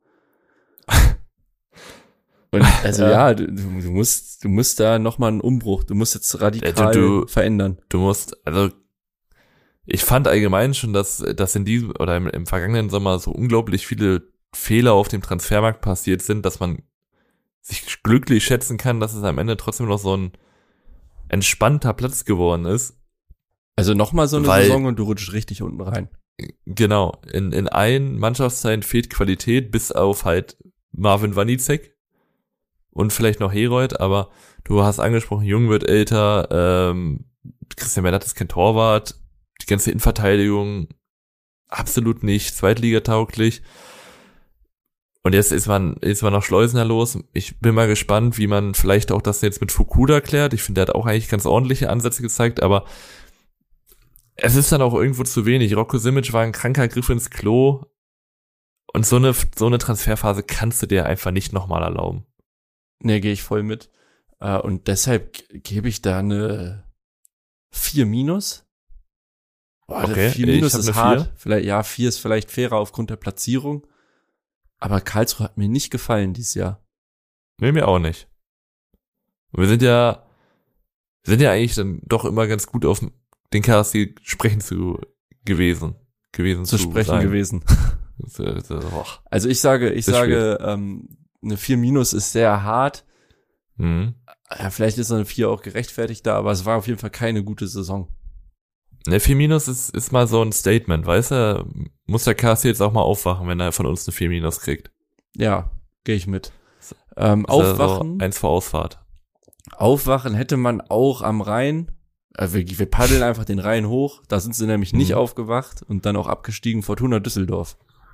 Und also ja, Ja. du, du musst, du musst da nochmal einen Umbruch. Du musst jetzt radikal Also du- verändern. Du musst, also ich fand allgemein schon, dass, dass in diesem oder im, im vergangenen Sommer so unglaublich viele Fehler auf dem Transfermarkt passiert sind, dass man sich glücklich schätzen kann, dass es am Ende trotzdem noch so ein entspannter Platz geworden ist. Also nochmal so eine Weil- Saison und du rutschst richtig unten rein. Genau, in, in allen Mannschaftsteilen fehlt Qualität, bis auf halt Marvin Wanizek und vielleicht noch Herold, aber du hast angesprochen, Jung wird älter, ähm, Christian Mennert ist kein Torwart, die ganze Innenverteidigung absolut nicht zweitligatauglich. Und jetzt ist man, ist man noch Schleusener los. Ich bin mal gespannt, wie man vielleicht auch das jetzt mit Fukuda klärt. Ich finde, der hat auch eigentlich ganz ordentliche Ansätze gezeigt, aber es ist dann auch irgendwo zu wenig. Rocco Simic war ein kranker Griff ins Klo. Und so eine, so eine Transferphase kannst du dir einfach nicht nochmal erlauben. Nee, gehe ich voll mit. Und deshalb gebe ich da eine vier minus. Boah, okay, vier minus ist hart. vier. Vielleicht, ja, vier ist vielleicht fairer aufgrund der Platzierung. Aber Karlsruhe hat mir nicht gefallen dieses Jahr. Nee, mir auch nicht. Wir sind ja, wir sind ja eigentlich dann doch immer ganz gut auf den K S C sprechen zu gewesen. gewesen zu, zu sprechen sein. gewesen. Also ich sage, ich sage, ähm, eine vier minus ist sehr hart. Mhm. Ja, vielleicht ist eine vier auch gerechtfertigter, aber es war auf jeden Fall keine gute Saison. Ne, vier minus ist, ist mal so ein Statement, weißt du? Muss der K S C jetzt auch mal aufwachen, wenn er von uns eine vier minus kriegt. Ja, gehe ich mit. Ähm, aufwachen. So eins vor Ausfahrt. Aufwachen hätte man auch am Rhein. Also wir, wir paddeln einfach den Rhein hoch. Da sind sie nämlich nicht mhm. aufgewacht und dann auch abgestiegen, Fortuna Düsseldorf.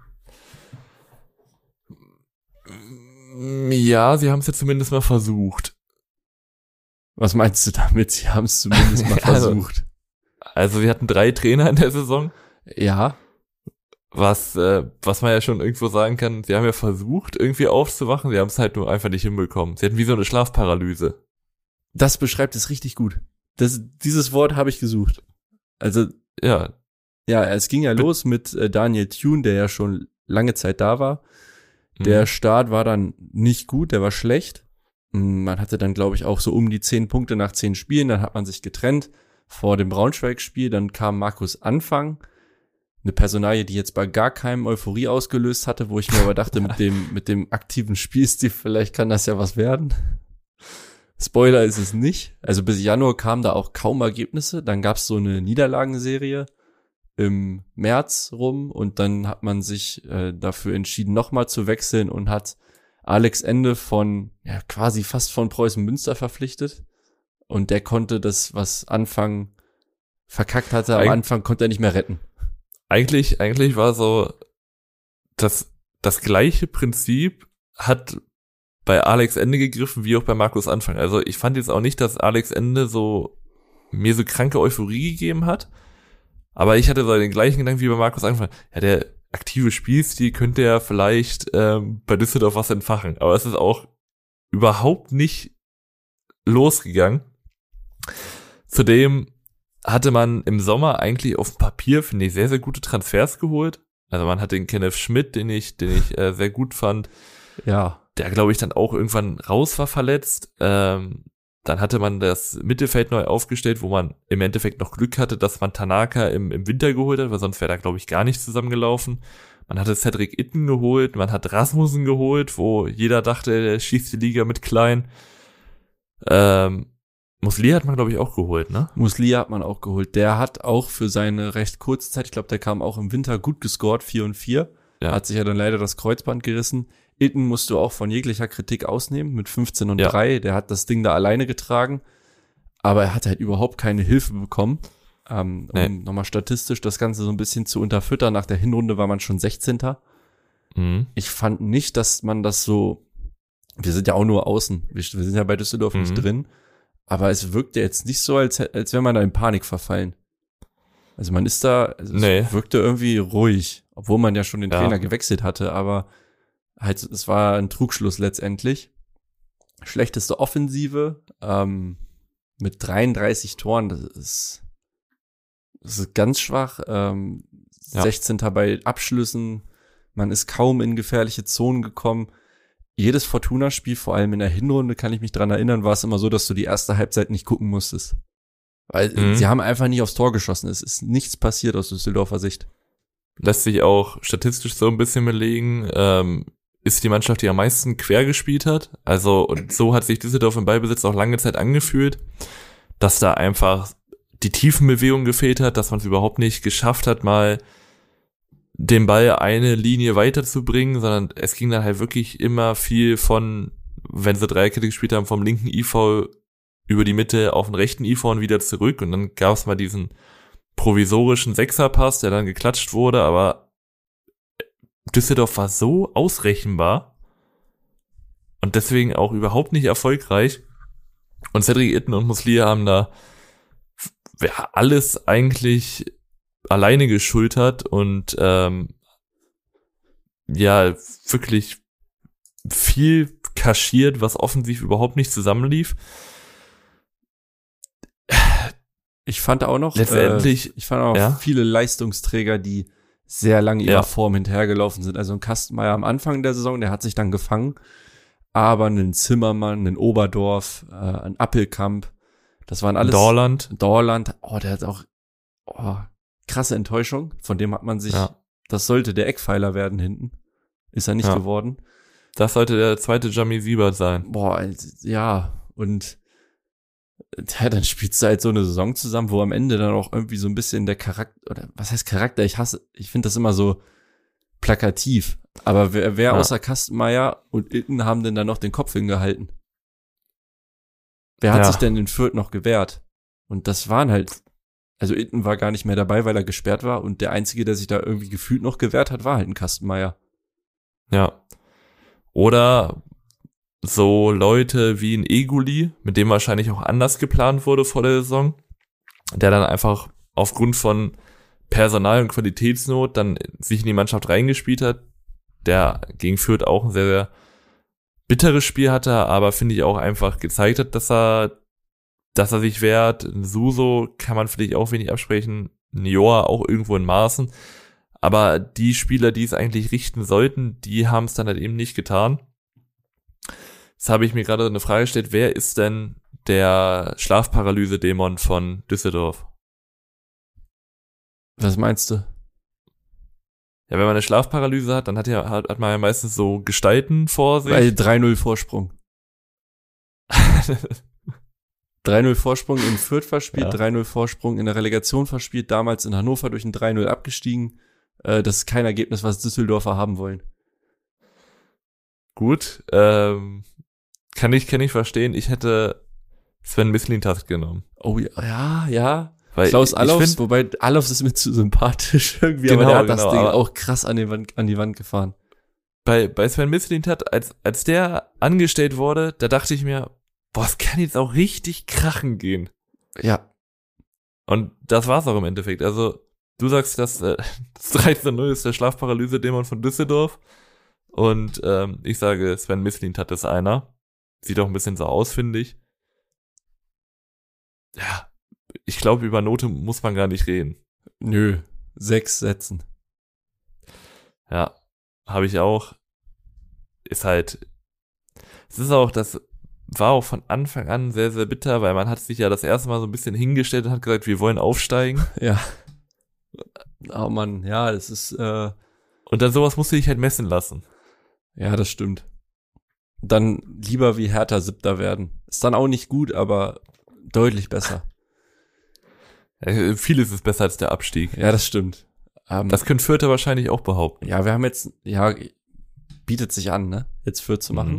Ja, sie haben es ja zumindest mal versucht. Was meinst du damit? Sie haben es zumindest mal versucht. Also wir hatten drei Trainer in der Saison. Ja. Was, äh, was man ja schon irgendwo sagen kann, sie haben ja versucht, irgendwie aufzuwachen, sie haben es halt nur einfach nicht hinbekommen. Sie hatten wie so eine Schlafparalyse. Das beschreibt es richtig gut. Das, dieses Wort habe ich gesucht. Also, ja. Ja, es ging ja Be- los mit äh, Daniel Thune, der ja schon lange Zeit da war. Der mhm. Start war dann nicht gut, der war schlecht. Man hatte dann, glaube ich, auch so um die zehn Punkte nach zehn Spielen, dann hat man sich getrennt vor dem Braunschweig-Spiel, dann kam Markus Anfang, eine Personalie, die jetzt bei gar keinem Euphorie ausgelöst hatte, wo ich mir aber dachte, mit dem mit dem aktiven Spielstil, vielleicht kann das ja was werden. Spoiler ist es nicht. Also bis Januar kamen da auch kaum Ergebnisse, dann gab es so eine Niederlagenserie im März rum und dann hat man sich äh, dafür entschieden, nochmal zu wechseln und hat Alex Ende von, ja, quasi fast von Preußen Münster verpflichtet. Und der konnte das, was Anfang verkackt hatte, am Eig- Anfang konnte er nicht mehr retten. Eigentlich, eigentlich war so, das, das gleiche Prinzip hat bei Alex Ende gegriffen, wie auch bei Markus Anfang. Also ich fand jetzt auch nicht, dass Alex Ende so, mir so kranke Euphorie gegeben hat. Aber ich hatte so den gleichen Gedanken wie bei Markus Anfang. Ja, der aktive Spielstil könnte ja vielleicht ähm, bei Düsseldorf was entfachen. Aber es ist auch überhaupt nicht losgegangen. Zudem hatte man im Sommer eigentlich auf dem Papier, finde ich, sehr, sehr gute Transfers geholt. Also man hat den Kenneth Schmidt, den ich, den ich äh, sehr gut fand. Ja. Der, glaube ich, dann auch irgendwann raus war verletzt. Ähm, dann hatte man das Mittelfeld neu aufgestellt, wo man im Endeffekt noch Glück hatte, dass man Tanaka im, im Winter geholt hat, weil sonst wäre da, glaube ich, gar nicht zusammengelaufen. Man hatte Cedric Itten geholt, man hat Rasmussen geholt, wo jeder dachte, der schießt die Liga mit klein. Ähm, Muslia hat man, glaube ich, auch geholt, ne? Muslia hat man auch geholt. Der hat auch für seine recht kurze Zeit, ich glaube, der kam auch im Winter gut gescored, vier und vier. Ja. Hat sich ja dann leider das Kreuzband gerissen. Itten musst du auch von jeglicher Kritik ausnehmen, mit fünfzehn und drei. Ja. Der hat das Ding da alleine getragen. Aber er hat halt überhaupt keine Hilfe bekommen. Ähm, nee. Um nochmal statistisch das Ganze so ein bisschen zu unterfüttern. Nach der Hinrunde war man schon sechzehnter. Mhm. Ich fand nicht, dass man das so, wir sind ja auch nur außen. Wir, wir sind ja bei Düsseldorf mhm. nicht drin. Aber es wirkte jetzt nicht so, als, als wäre man da in Panik verfallen. Also man ist da, also nee. es wirkte irgendwie ruhig, obwohl man ja schon den ja. Trainer gewechselt hatte, aber halt, es war ein Trugschluss letztendlich. Schlechteste Offensive, ähm, mit dreiunddreißig Toren, das ist, das ist ganz schwach, ähm, ja. sechzehnter bei Abschlüssen, man ist kaum in gefährliche Zonen gekommen. Jedes Fortuna-Spiel, vor allem in der Hinrunde, kann ich mich dran erinnern, war es immer so, dass du die erste Halbzeit nicht gucken musstest. Weil mhm. sie haben einfach nicht aufs Tor geschossen. Es ist nichts passiert aus Düsseldorfer Sicht. Lässt sich auch statistisch so ein bisschen belegen. Ähm, ist die Mannschaft, die am meisten quer gespielt hat. Also und so hat sich Düsseldorf im Ballbesitz auch lange Zeit angefühlt, dass da einfach die Tiefenbewegung gefehlt hat, dass man es überhaupt nicht geschafft hat, mal den Ball eine Linie weiterzubringen, sondern es ging dann halt wirklich immer viel von, wenn sie Dreierkette gespielt haben, vom linken I V über die Mitte auf den rechten I V und wieder zurück. Und dann gab es mal diesen provisorischen Sechserpass, der dann geklatscht wurde, aber Düsseldorf war so ausrechenbar und deswegen auch überhaupt nicht erfolgreich. Und Cedric Itten und Muslia haben da ja, alles eigentlich alleine geschultert und ähm, ja, wirklich viel kaschiert, was offensiv überhaupt nicht zusammenlief. Ich fand auch noch, letztendlich, äh, ich fand auch ja? viele Leistungsträger, die sehr lange ihrer ja. Form hinterhergelaufen sind. Also ein Kastenmeier am Anfang der Saison, der hat sich dann gefangen, aber einen Zimmermann, einen Oberdorf, äh, ein Appelkamp, das waren alles. Dorland. Dorland, oh, der hat auch, oh, krasse Enttäuschung, von dem hat man sich, Ja. das sollte der Eckpfeiler werden hinten, ist er nicht Ja. geworden. Das sollte der zweite Jamie Siebert sein. Boah, ja, und ja, dann spielst du halt so eine Saison zusammen, wo am Ende dann auch irgendwie so ein bisschen der Charakter, oder was heißt Charakter? Ich hasse, ich finde das immer so plakativ. Aber wer, wer Ja. außer Kastenmeier und Itten haben denn da noch den Kopf hingehalten? Wer hat Ja. sich denn in Fürth noch gewehrt? Und das waren halt, also Itten war gar nicht mehr dabei, weil er gesperrt war und der Einzige, der sich da irgendwie gefühlt noch gewehrt hat, war halt ein Kastenmeier. Ja. Oder so Leute wie ein Eguli, mit dem wahrscheinlich auch anders geplant wurde vor der Saison, der dann einfach aufgrund von Personal- und Qualitätsnot dann sich in die Mannschaft reingespielt hat, der gegen Fürth auch ein sehr, sehr bitteres Spiel hatte, aber finde ich auch einfach gezeigt hat, dass er, dass er sich wehrt. Ein Suso kann man vielleicht auch wenig absprechen, ein Joa auch irgendwo in Maßen, aber die Spieler, die es eigentlich richten sollten, die haben es dann halt eben nicht getan. Jetzt habe ich mir gerade eine Frage gestellt, wer ist denn der Schlafparalyse-Dämon von Düsseldorf? Was meinst du? Ja, wenn man eine Schlafparalyse hat, dann hat, ja, hat, hat man ja meistens so Gestalten vor sich. Bei drei null Vorsprung. drei null Vorsprung in Fürth verspielt, Ja. drei null Vorsprung in der Relegation verspielt, damals in Hannover durch ein drei null abgestiegen. Äh, das ist kein Ergebnis, was Düsseldorfer haben wollen. Gut, ähm, kann ich, kann ich verstehen. Ich hätte Sven Mislintat genommen. Oh ja, ja, ja. Weil Klaus ich- Allofs, ich find- wobei Allofs ist mir zu sympathisch irgendwie, Genau, aber der hat das genau, Ding aber- auch krass an die Wand, an die Wand gefahren. Bei, bei Sven Mislintat, als, als der angestellt wurde, da dachte ich mir, boah, es kann jetzt auch richtig krachen gehen. Ja. Und das war's auch im Endeffekt. Also, du sagst, dass äh, das drei zu null ist der Schlafparalyse-Dämon von Düsseldorf. Und ähm, ich sage, Sven Mislintat ist einer. Sieht auch ein bisschen so aus, finde ich. Ja, ich glaube, über Note muss man gar nicht reden. Nö. Sechs Sätzen. Ja, habe ich auch. Ist halt, es ist auch, das war auch von Anfang an sehr, sehr bitter, weil man hat sich ja das erste Mal so ein bisschen hingestellt und hat gesagt, wir wollen aufsteigen. Ja. Oh Mann, ja, das ist, äh, Und dann sowas musst du dich halt messen lassen. ja, das stimmt. Dann lieber wie Hertha Siebter werden. Ist dann auch nicht gut, aber deutlich besser. Äh, Vieles ist besser als der Abstieg. Ja, das stimmt. Ähm, Das können Fürther wahrscheinlich auch behaupten. ja, wir haben jetzt, ja, bietet sich an, ne, jetzt Fürth zu machen. Mhm.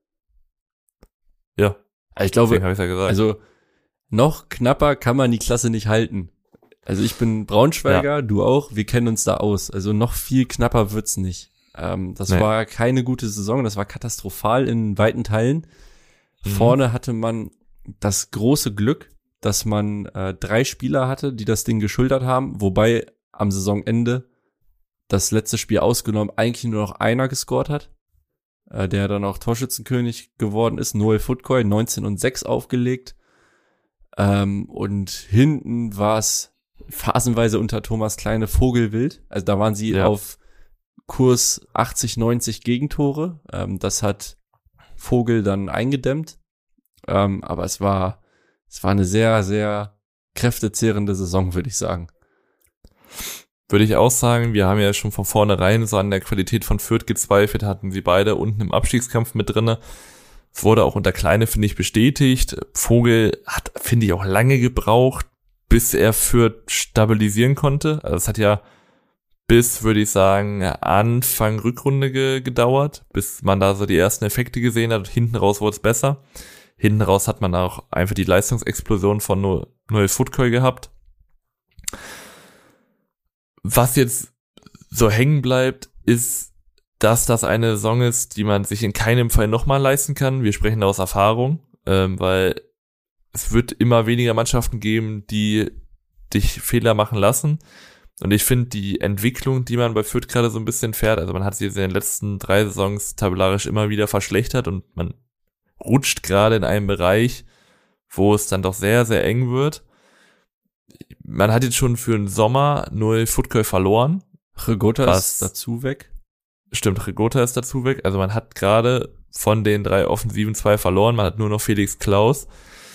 Ja, Aber ich glaube, deswegen habe ich ja gesagt. also noch knapper kann man die Klasse nicht halten. Also ich bin Braunschweiger, du auch, wir kennen uns da aus. Also noch viel knapper wird's nicht. Ähm, das Nee. war keine gute Saison, das war katastrophal in weiten Teilen. Mhm. Vorne hatte man das große Glück, dass man äh, drei Spieler hatte, die das Ding geschultert haben, wobei am Saisonende das letzte Spiel ausgenommen eigentlich nur noch einer gescored hat, äh, der dann auch Torschützenkönig geworden ist, Noel Futkoy, neunzehn und sechs aufgelegt. Ähm, und hinten war es phasenweise unter Thomas Kleine Vogelwild. Also da waren sie Ja. auf Kurs achtzig, neunzig Gegentore. Ähm, das hat Vogel dann eingedämmt. Ähm, aber es war, es war eine sehr, sehr kräftezehrende Saison, würde ich sagen. Würde ich auch sagen, wir haben ja schon von vornherein so an der Qualität von Fürth gezweifelt, hatten sie beide unten im Abstiegskampf mit drinne. Es wurde auch unter Kleine, finde ich, bestätigt. Vogel hat, finde ich, auch lange gebraucht, bis er Fürth stabilisieren konnte. Also es hat ja bis, würde ich sagen, Anfang Rückrunde ge- gedauert, bis man da so die ersten Effekte gesehen hat. Hinten raus wurde es besser. Hinten raus hat man auch einfach die Leistungsexplosion von No- Noel Futkoy gehabt. Was jetzt so hängen bleibt, ist, dass das eine Saison ist, die man sich in keinem Fall nochmal leisten kann. Wir sprechen da aus Erfahrung, ähm, weil es wird immer weniger Mannschaften geben, die dich Fehler machen lassen. Und ich finde die Entwicklung, die man bei Fürth gerade so ein bisschen fährt, also man hat sich in den letzten drei Saisons tabellarisch immer wieder verschlechtert und man rutscht gerade in einen Bereich, wo es dann doch sehr, sehr eng wird. Man hat jetzt schon für den Sommer Noel Futkoy verloren. Hrgota Was- ist dazu weg. Stimmt, Hrgota ist dazu weg. Also man hat gerade von den drei Offensiven zwei verloren. Man hat nur noch Felix Klaus.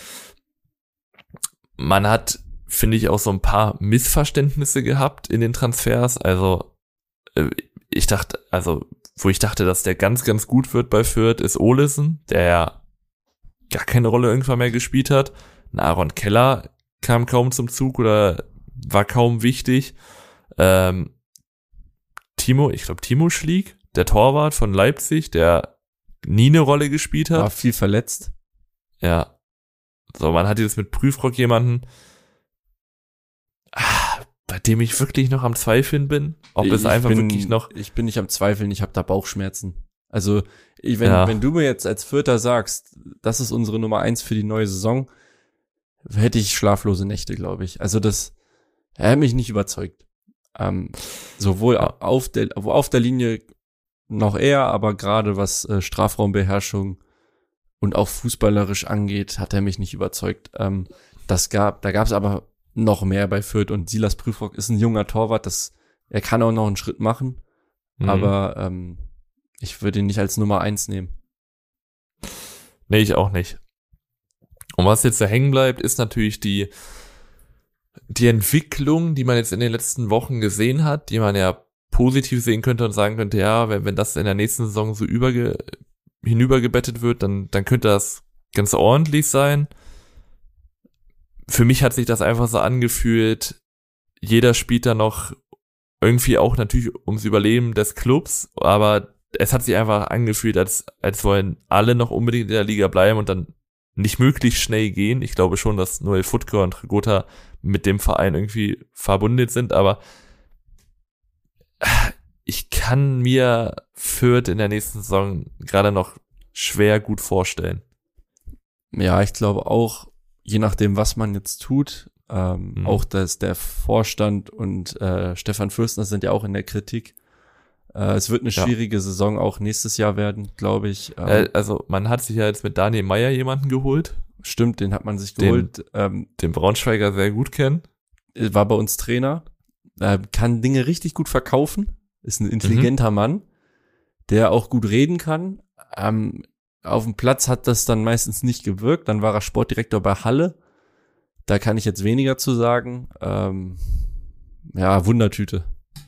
Man hat, finde ich, auch so ein paar Missverständnisse gehabt in den Transfers. Also äh, ich dachte, also wo ich dachte, dass der ganz, ganz gut wird bei Fürth, ist Olesen, der ja gar keine Rolle irgendwann mehr gespielt hat. Ein Aaron Keller kam kaum zum Zug oder war kaum wichtig. Ähm, Timo, ich glaube Timo Schlieg, der Torwart von Leipzig, der nie eine Rolle gespielt hat. War viel verletzt. Ja. So, man hat jetzt mit Prüfrock jemanden, ah, bei dem ich wirklich noch am Zweifeln bin, ob es Ich einfach bin, wirklich noch, Ich bin nicht am Zweifeln, ich habe da Bauchschmerzen. Also, ich, wenn, Ja. wenn du mir jetzt als Vierter sagst, das ist unsere Nummer eins für die neue Saison, hätte ich schlaflose Nächte, glaube ich. Also das, er hat mich nicht überzeugt. Ähm, sowohl Ja. auf der, auf der Linie noch eher, aber gerade was äh, Strafraumbeherrschung und auch fußballerisch angeht, hat er mich nicht überzeugt. Ähm, das gab, da gab es aber noch mehr bei Fürth und Silas Prüfrock ist ein junger Torwart, das, er kann auch noch einen Schritt machen, Mhm. aber ähm, ich würde ihn nicht als Nummer eins nehmen. nee, ich auch nicht. Und was jetzt da hängen bleibt, ist natürlich die, die Entwicklung, die man jetzt in den letzten Wochen gesehen hat, die man ja positiv sehen könnte und sagen könnte, ja, wenn, wenn das in der nächsten Saison so überge, hinübergebettet wird, dann, dann könnte das ganz ordentlich sein. Für mich hat sich das einfach so angefühlt, jeder spielt da noch irgendwie auch natürlich ums Überleben des Clubs, aber es hat sich einfach angefühlt, als, als wollen alle noch unbedingt in der Liga bleiben und dann nicht möglichst schnell gehen. Ich glaube schon, dass Noel Futkoy und Hrgota mit dem Verein irgendwie verbunden sind, aber ich kann mir Fürth in der nächsten Saison gerade noch schwer gut vorstellen. Ja, ich glaube auch, je nachdem, was man jetzt tut, ähm, Mhm. auch dass der Vorstand und äh, Stefan Fürstner sind ja auch in der Kritik. Äh, es wird eine Ja. schwierige Saison auch nächstes Jahr werden, glaube ich. Ähm, Äh, also man hat sich ja jetzt mit Daniel Meyer jemanden geholt, stimmt, den hat man sich den- geholt. Ähm, den Braunschweiger sehr gut kennen. war bei uns Trainer, äh, kann Dinge richtig gut verkaufen, ist ein intelligenter Mann, der auch gut reden kann. Ähm, auf dem Platz hat das dann meistens nicht gewirkt. Dann war er Sportdirektor bei Halle. Da kann ich jetzt weniger zu sagen. Ähm, ja, Wundertüte.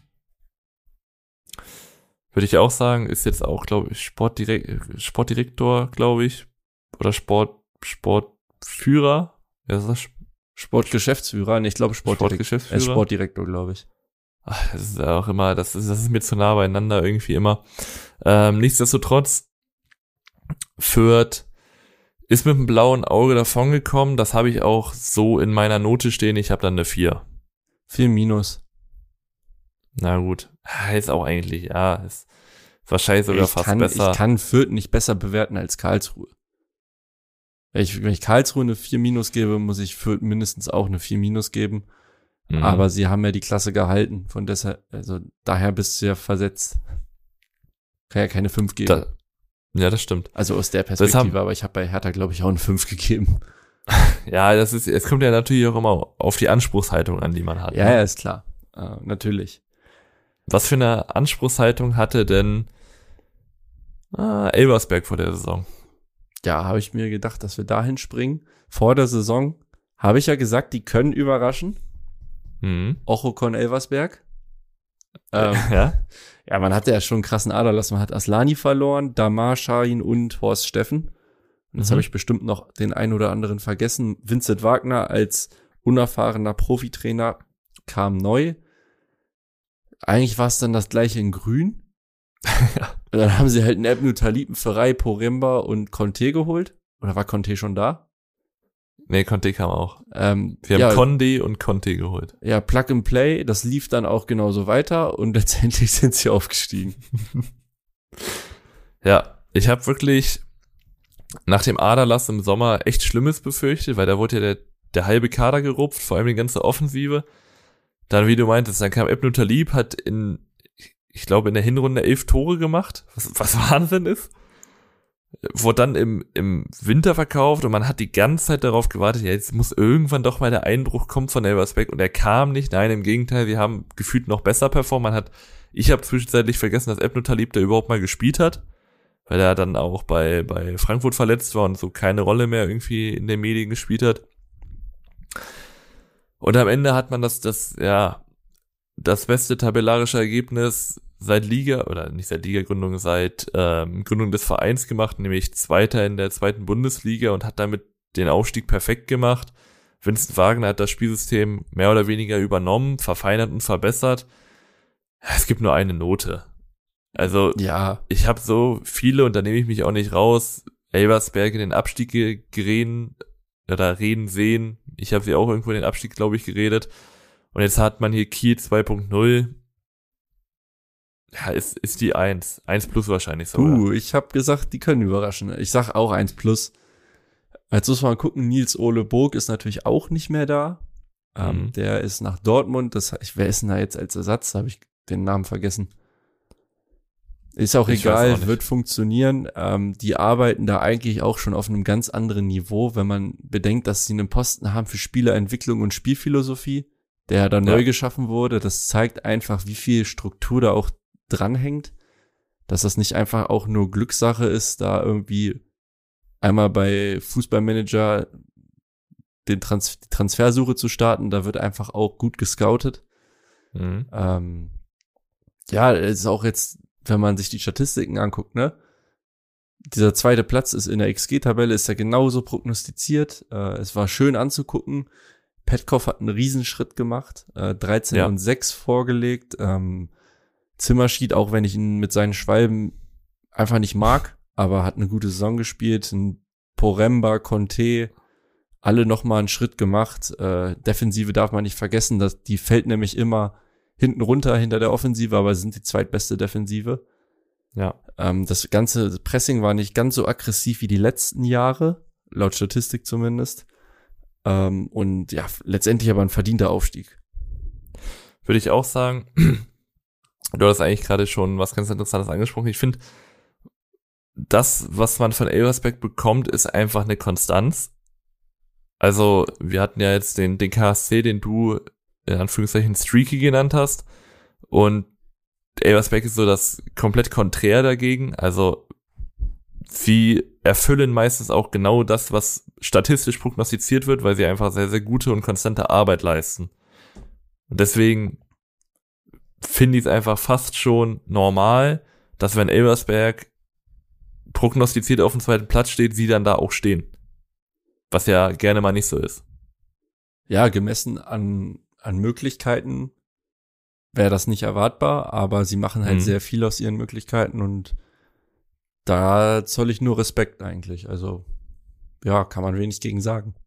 Würde ich auch sagen, ist jetzt auch, glaube ich, Sportdirek- Sportdirektor, glaube ich, oder Sport, Sportführer. Ja, ist das Sportgeschäftsführer, nee, ich glaube Sportdirektor. Er Sportgeschäftsführer? ist Sportdirektor, glaube ich. Ach, das ist ja auch immer, das ist, das ist mir zu nah beieinander irgendwie immer. Ähm, nichtsdestotrotz, Fürth ist mit einem blauen Auge davongekommen. Das habe ich auch so in meiner Note stehen. Ich habe dann eine vier. Viel Minus. Na gut, ist auch eigentlich, ja, ist wahrscheinlich sogar ich fast kann, besser. Ich kann Fürth nicht besser bewerten als Karlsruhe. Wenn ich, wenn ich Karlsruhe eine vier Minus gebe, muss ich Fürth mindestens auch eine vier Minus geben. Mhm. Aber sie haben ja die Klasse gehalten. Von deshalb, also daher bist du ja versetzt. Kann ja keine fünf geben. Da, ja, das stimmt. Also aus der Das Perspektive, haben- aber ich habe bei Hertha, glaube ich, auch eine fünf gegeben. Ja, das ist, es kommt ja natürlich auch immer auf die Anspruchshaltung an, die man hat. Ja, ne? ja, ist klar. Äh, natürlich. Was für eine Anspruchshaltung hatte denn ah, Elversberg vor der Saison? Ja, habe ich mir gedacht, dass wir dahin springen. Vor der Saison habe ich ja gesagt, die können überraschen. Mhm. Ochokon Elversberg. Ähm, Ja? ja, man hatte ja schon einen krassen Aderlass. Man hat Aslani verloren, Damar Şahin und Horst Steffen. Und jetzt Mhm. habe ich bestimmt noch den einen oder anderen vergessen. Vincent Wagner als unerfahrener Profitrainer kam neu. eigentlich war es dann das gleiche in grün. Ja. Und dann haben sie halt einen Ebnu Talib, Ferrei, Poremba und Conte geholt. Oder war Conte schon da? Nee, Conte kam auch. Ähm, Wir ja, haben Condé und Conte geholt. Ja, Plug and Play, das lief dann auch genauso weiter und letztendlich sind sie aufgestiegen. Ja, ich habe wirklich nach dem Aderlass im Sommer echt Schlimmes befürchtet, weil da wurde ja der, der halbe Kader gerupft, vor allem die ganze Offensive. Dann, wie du meintest, dann kam Ebnu Talib, hat in, ich glaube, in der Hinrunde elf Tore gemacht, was, was Wahnsinn ist. Wurde dann im, im Winter verkauft und man hat die ganze Zeit darauf gewartet, ja, jetzt muss irgendwann doch mal der Einbruch kommen von Elversberg und er kam nicht. Nein, im Gegenteil, wir haben gefühlt noch besser performt. Man hat, ich habe zwischenzeitlich vergessen, dass Ebnu Talib da überhaupt mal gespielt hat, weil er dann auch bei, bei Frankfurt verletzt war und so keine Rolle mehr irgendwie in den Medien gespielt hat. Und am Ende hat man das, das, ja, das beste tabellarische Ergebnis seit Liga, oder nicht seit Liga-Gründung, seit ähm, Gründung des Vereins gemacht, nämlich Zweiter in der zweiten Bundesliga und hat damit den Aufstieg perfekt gemacht. Vincent Wagner hat das Spielsystem mehr oder weniger übernommen, verfeinert und verbessert. Es gibt nur eine Note. Also, ja, ich habe so viele, und da nehme ich mich auch nicht raus, Elversberg in den Abstieg gereden oder reden sehen. Ich habe sie auch irgendwo in den Abstieg, glaube ich, geredet. Und jetzt hat man hier Kiel zwei Punkt null. Ja, ist, ist die eins. eins plus wahrscheinlich sogar. Uh, ich habe gesagt, die können überraschen. Ich sag auch eins plus. Jetzt muss man gucken, Nils Ole Burg ist natürlich auch nicht mehr da. Mhm. Ähm, der ist nach Dortmund. Das, ich, wer ist denn da jetzt als Ersatz? Da habe ich den Namen vergessen. Ist auch ich egal, auch wird funktionieren. Ähm, die arbeiten da eigentlich auch schon auf einem ganz anderen Niveau, wenn man bedenkt, dass sie einen Posten haben für Spielerentwicklung und Spielphilosophie, der da neu ja. geschaffen wurde. Das zeigt einfach, wie viel Struktur da auch dranhängt, dass das nicht einfach auch nur Glückssache ist, da irgendwie einmal bei Fußballmanager den Trans- die Transfersuche zu starten. Da wird einfach auch gut gescoutet. Mhm. Ähm, ja, es ist auch jetzt, wenn man sich die Statistiken anguckt, ne? Dieser zweite Platz ist in der X G-Tabelle, ist ja genauso prognostiziert. Äh, es war schön anzugucken. Petkov hat einen Riesenschritt gemacht, äh, dreizehn ja. und sechs vorgelegt. Ähm, Zimmerschied, auch wenn ich ihn mit seinen Schwalben einfach nicht mag, aber hat eine gute Saison gespielt. Ein Poremba, Conte, alle nochmal einen Schritt gemacht. Äh, Defensive darf man nicht vergessen, dass die fällt nämlich immer hinten runter hinter der Offensive, aber sind die zweitbeste Defensive. Ja. Ähm, das ganze Pressing war nicht ganz so aggressiv wie die letzten Jahre, laut Statistik zumindest. Ähm, und ja, letztendlich aber ein verdienter Aufstieg. Würde ich auch sagen. Du hast eigentlich gerade schon was ganz Interessantes angesprochen. Ich finde, das, was man von Elversberg bekommt, ist einfach eine Konstanz. Also, wir hatten ja jetzt den, den K S C, den du in Anführungszeichen Streaky genannt hast. Und Elversberg ist so das komplett Konträr dagegen. Also, sie erfüllen meistens auch genau das, was statistisch prognostiziert wird, weil sie einfach sehr, sehr gute und konstante Arbeit leisten. Und deswegen finde ich es einfach fast schon normal, dass wenn Elversberg prognostiziert auf dem zweiten Platz steht, sie dann da auch stehen. Was ja gerne mal nicht so ist. Ja, gemessen an, an Möglichkeiten wäre das nicht erwartbar, aber sie machen halt mhm. sehr viel aus ihren Möglichkeiten und da zoll ich nur Respekt eigentlich. Also, ja, kann man wenig gegen sagen.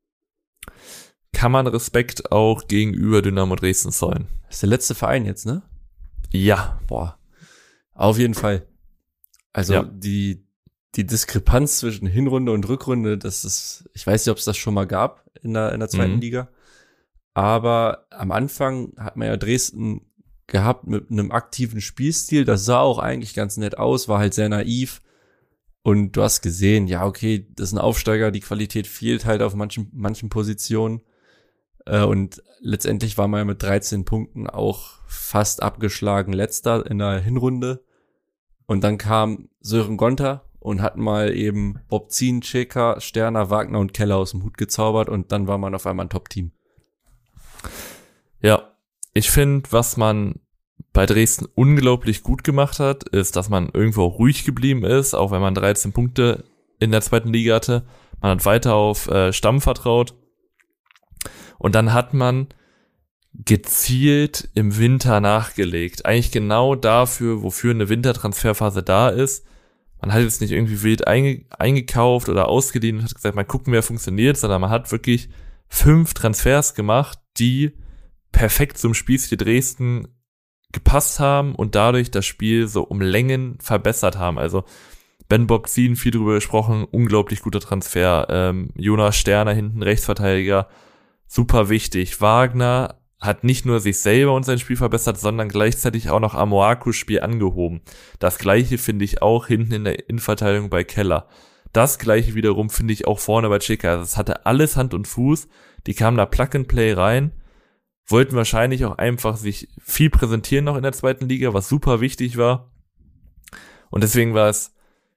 Kann man Respekt auch gegenüber Dynamo Dresden zollen? Das ist der letzte Verein jetzt, ne? Ja. Boah. Auf jeden Fall. Also ja. die die Diskrepanz zwischen Hinrunde und Rückrunde, das ist, ich weiß nicht, ob es das schon mal gab in der in der zweiten mhm. Liga, aber am Anfang hat man ja Dresden gehabt mit einem aktiven Spielstil, das sah auch eigentlich ganz nett aus, war halt sehr naiv und du hast gesehen, ja okay, das ist ein Aufsteiger, die Qualität fehlt halt auf manchen manchen Positionen. Und letztendlich war man ja mit dreizehn Punkten auch fast abgeschlagen letzter in der Hinrunde. Und dann kam Sören Gonter und hat mal eben Bobzin, Ceka, Sterner, Wagner und Keller aus dem Hut gezaubert und dann war man auf einmal ein Top-Team. Ja, ich finde, was man bei Dresden unglaublich gut gemacht hat, ist, dass man irgendwo auch ruhig geblieben ist, auch wenn man dreizehn Punkte in der zweiten Liga hatte. Man hat weiter auf äh, Stamm vertraut. Und dann hat man gezielt im Winter nachgelegt. Eigentlich genau dafür, wofür eine Wintertransferphase da ist. Man hat jetzt nicht irgendwie wild einge- eingekauft oder ausgeliehen und hat gesagt, mal gucken, wer funktioniert, sondern man hat wirklich fünf Transfers gemacht, die perfekt zum Spielstil Dresden gepasst haben und dadurch das Spiel so um Längen verbessert haben. Also Ben Bogzin, viel drüber gesprochen, unglaublich guter Transfer. Ähm, Jonas Sterner hinten, Rechtsverteidiger, super wichtig. Wagner hat nicht nur sich selber und sein Spiel verbessert, sondern gleichzeitig auch noch Amoakos Spiel angehoben. Das Gleiche finde ich auch hinten in der Innenverteidigung bei Keller. Das Gleiche wiederum finde ich auch vorne bei Chica. Also es hatte alles Hand und Fuß. Die kamen da Plug and Play rein, wollten wahrscheinlich auch einfach sich viel präsentieren noch in der zweiten Liga, was super wichtig war. Und deswegen war es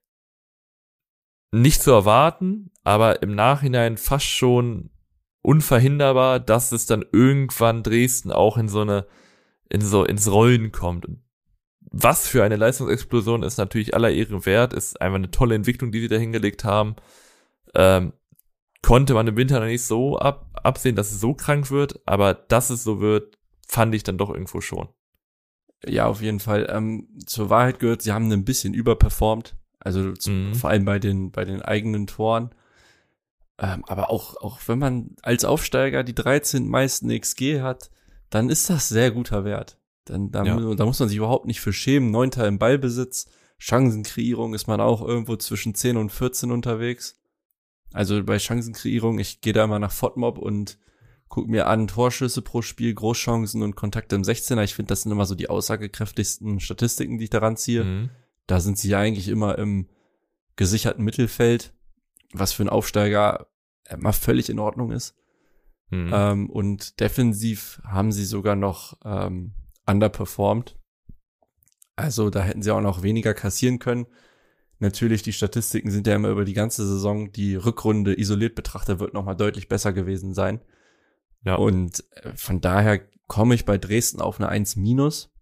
nicht zu erwarten, aber im Nachhinein fast schon unverhinderbar, dass es dann irgendwann Dresden auch in so eine, in so, ins Rollen kommt. Was für eine Leistungsexplosion ist natürlich aller Ehren wert, ist einfach eine tolle Entwicklung, die sie da hingelegt haben. Ähm, konnte man im Winter noch nicht so ab, absehen, dass es so krank wird, aber dass es so wird, fand ich dann doch irgendwo schon. Ja, auf jeden Fall. Ähm, zur Wahrheit gehört, sie haben ein bisschen überperformt, also zu, mhm. vor allem bei den, bei den eigenen Toren. Ähm, aber auch, auch wenn man als Aufsteiger die dreizehn meisten X G hat, dann ist das sehr guter Wert. Dann, da, ja. da muss man sich überhaupt nicht für schämen. Neunter im Ballbesitz, Chancenkreierung ist man auch irgendwo zwischen zehn und vierzehn unterwegs. Also bei Chancenkreierung, ich gehe da immer nach FODMOB und gucke mir an Torschüsse pro Spiel, Großchancen und Kontakte im sechzehner. Ich finde, das sind immer so die aussagekräftigsten Statistiken, die ich daran ziehe. Mhm. Da sind sie ja eigentlich immer im gesicherten Mittelfeld, was für einen Aufsteiger immer völlig in Ordnung ist. Mhm. Ähm, und defensiv haben sie sogar noch ähm, underperformed. Also da hätten sie auch noch weniger kassieren können. Natürlich, die Statistiken sind ja immer über die ganze Saison. Die Rückrunde isoliert betrachtet wird nochmal deutlich besser gewesen sein. Ja. Und von daher komme ich bei Dresden auf eine eins minus.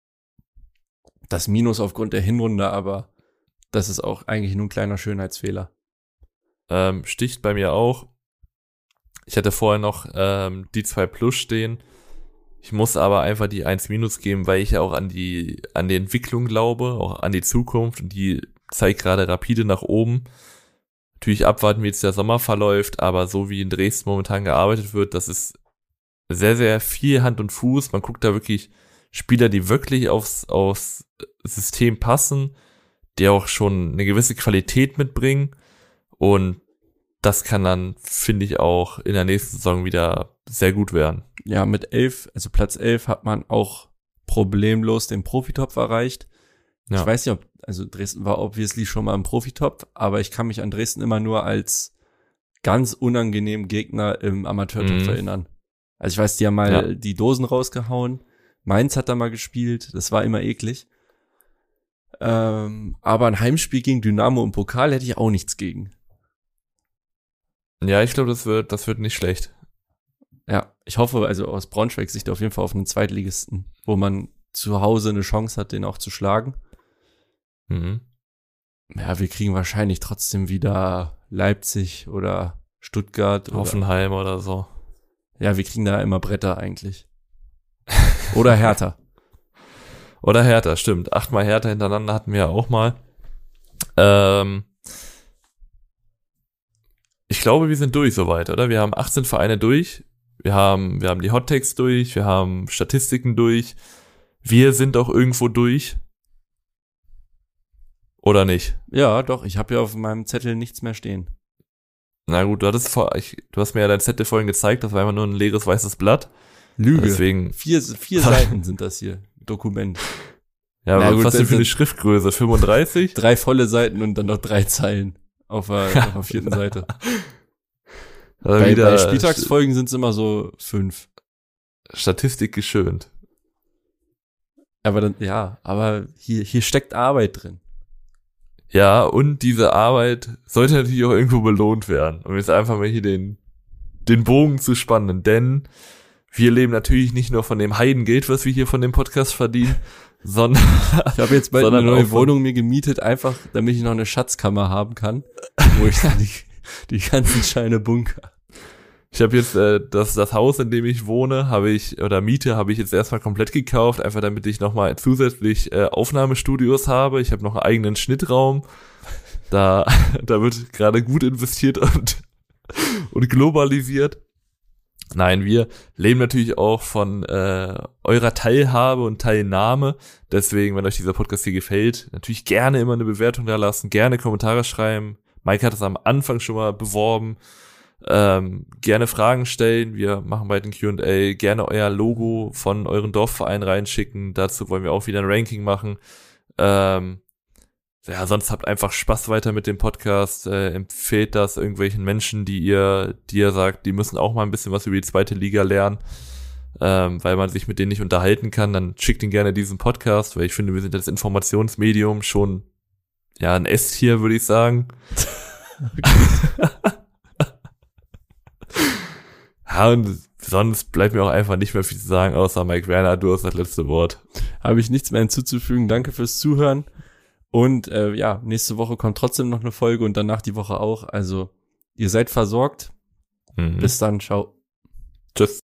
Das Minus aufgrund der Hinrunde, aber das ist auch eigentlich nur ein kleiner Schönheitsfehler. Ähm, sticht bei mir auch. Ich hatte vorher noch ähm, die zwei Plus stehen. Ich muss aber einfach die eins Minus geben, weil ich ja auch an die an die Entwicklung glaube, auch an die Zukunft, und die zeigt gerade rapide nach oben. Natürlich abwarten, wie jetzt der Sommer verläuft, aber so wie in Dresden momentan gearbeitet wird, das ist sehr, sehr viel Hand und Fuß. Man guckt da wirklich Spieler, die wirklich aufs, aufs System passen, die auch schon eine gewisse Qualität mitbringen, und das kann dann, finde ich, auch in der nächsten Saison wieder sehr gut werden. Ja, mit elf, also Platz elf hat man auch problemlos den Profitopf erreicht. Ja. Ich weiß nicht, ob, also Dresden war obviously schon mal im Profitopf, aber ich kann mich an Dresden immer nur als ganz unangenehmen Gegner im Amateurtopf mhm. erinnern. Also ich weiß, die haben mal ja. die Dosen rausgehauen. Mainz hat da mal gespielt, das war immer eklig. Ähm, aber ein Heimspiel gegen Dynamo im Pokal hätte ich auch nichts gegen. Ja, ich glaube, das wird, das wird nicht schlecht. Ja, ich hoffe, also aus Braunschweig Sicht auf jeden Fall auf einen Zweitligisten, wo man zu Hause eine Chance hat, den auch zu schlagen. Mhm. Ja, wir kriegen wahrscheinlich trotzdem wieder Leipzig oder Stuttgart. Hoffenheim oder, oder so. Ja, wir kriegen da immer Bretter eigentlich. Oder Hertha. Oder Hertha, stimmt. Achtmal Hertha hintereinander hatten wir ja auch mal. Ähm, ich glaube, wir sind durch soweit, oder? Wir haben achtzehn Vereine durch. Wir haben, wir haben die Hot Takes durch. Wir haben Statistiken durch. Wir sind auch irgendwo durch. Oder nicht? Ja, doch. Ich habe ja auf meinem Zettel nichts mehr stehen. Na gut, du hattest vor, ich, du hast mir ja dein Zettel vorhin gezeigt. Das war einfach nur ein leeres weißes Blatt. Lüge. Deswegen. Vier, vier Seiten sind das hier. Dokument. Ja, aber was denn für eine Schriftgröße? fünfunddreißig? Drei volle Seiten und dann noch drei Zeilen auf der, auf der vierten Seite. Also bei, bei Spieltagsfolgen sind es immer so fünf. Statistik geschönt. Aber dann, ja, aber hier, hier steckt Arbeit drin. Ja, und diese Arbeit sollte natürlich auch irgendwo belohnt werden. Um jetzt einfach mal hier den, den Bogen zu spannen, denn wir leben natürlich nicht nur von dem Heidengeld, was wir hier von dem Podcast verdienen, sondern ich habe jetzt bald eine neue Wohnung mir gemietet, einfach damit ich noch eine Schatzkammer haben kann, wo ich dann die, die ganzen Scheine bunker. Ich habe jetzt äh, das das Haus, in dem ich wohne, habe ich oder miete, habe ich jetzt erstmal komplett gekauft, einfach damit ich nochmal zusätzlich äh, Aufnahmestudios habe. Ich habe noch einen eigenen Schnittraum. Da da wird gerade gut investiert und und globalisiert. Nein, wir leben natürlich auch von äh, eurer Teilhabe und Teilnahme. Deswegen, wenn euch dieser Podcast hier gefällt, natürlich gerne immer eine Bewertung da lassen, gerne Kommentare schreiben. Mike hat es am Anfang schon mal beworben. Ähm, gerne Fragen stellen. Wir machen bald ein Q und A. Gerne euer Logo von euren Dorfverein reinschicken. Dazu wollen wir auch wieder ein Ranking machen. Ähm, ja, sonst habt einfach Spaß weiter mit dem Podcast. Äh, empfehlt das irgendwelchen Menschen, die ihr, die ihr sagt, die müssen auch mal ein bisschen was über die zweite Liga lernen, ähm, weil man sich mit denen nicht unterhalten kann. Dann schickt ihnen gerne diesen Podcast, weil ich finde, wir sind das Informationsmedium schon, ja, ein S-Tier, würde ich sagen. Ja, und sonst bleibt mir auch einfach nicht mehr viel zu sagen, außer Mike Werner, du hast das letzte Wort. Habe ich nichts mehr hinzuzufügen. Danke fürs Zuhören. Und äh, ja, nächste Woche kommt trotzdem noch eine Folge und danach die Woche auch. Also ihr seid versorgt. Mhm. Bis dann, ciao. Tschüss.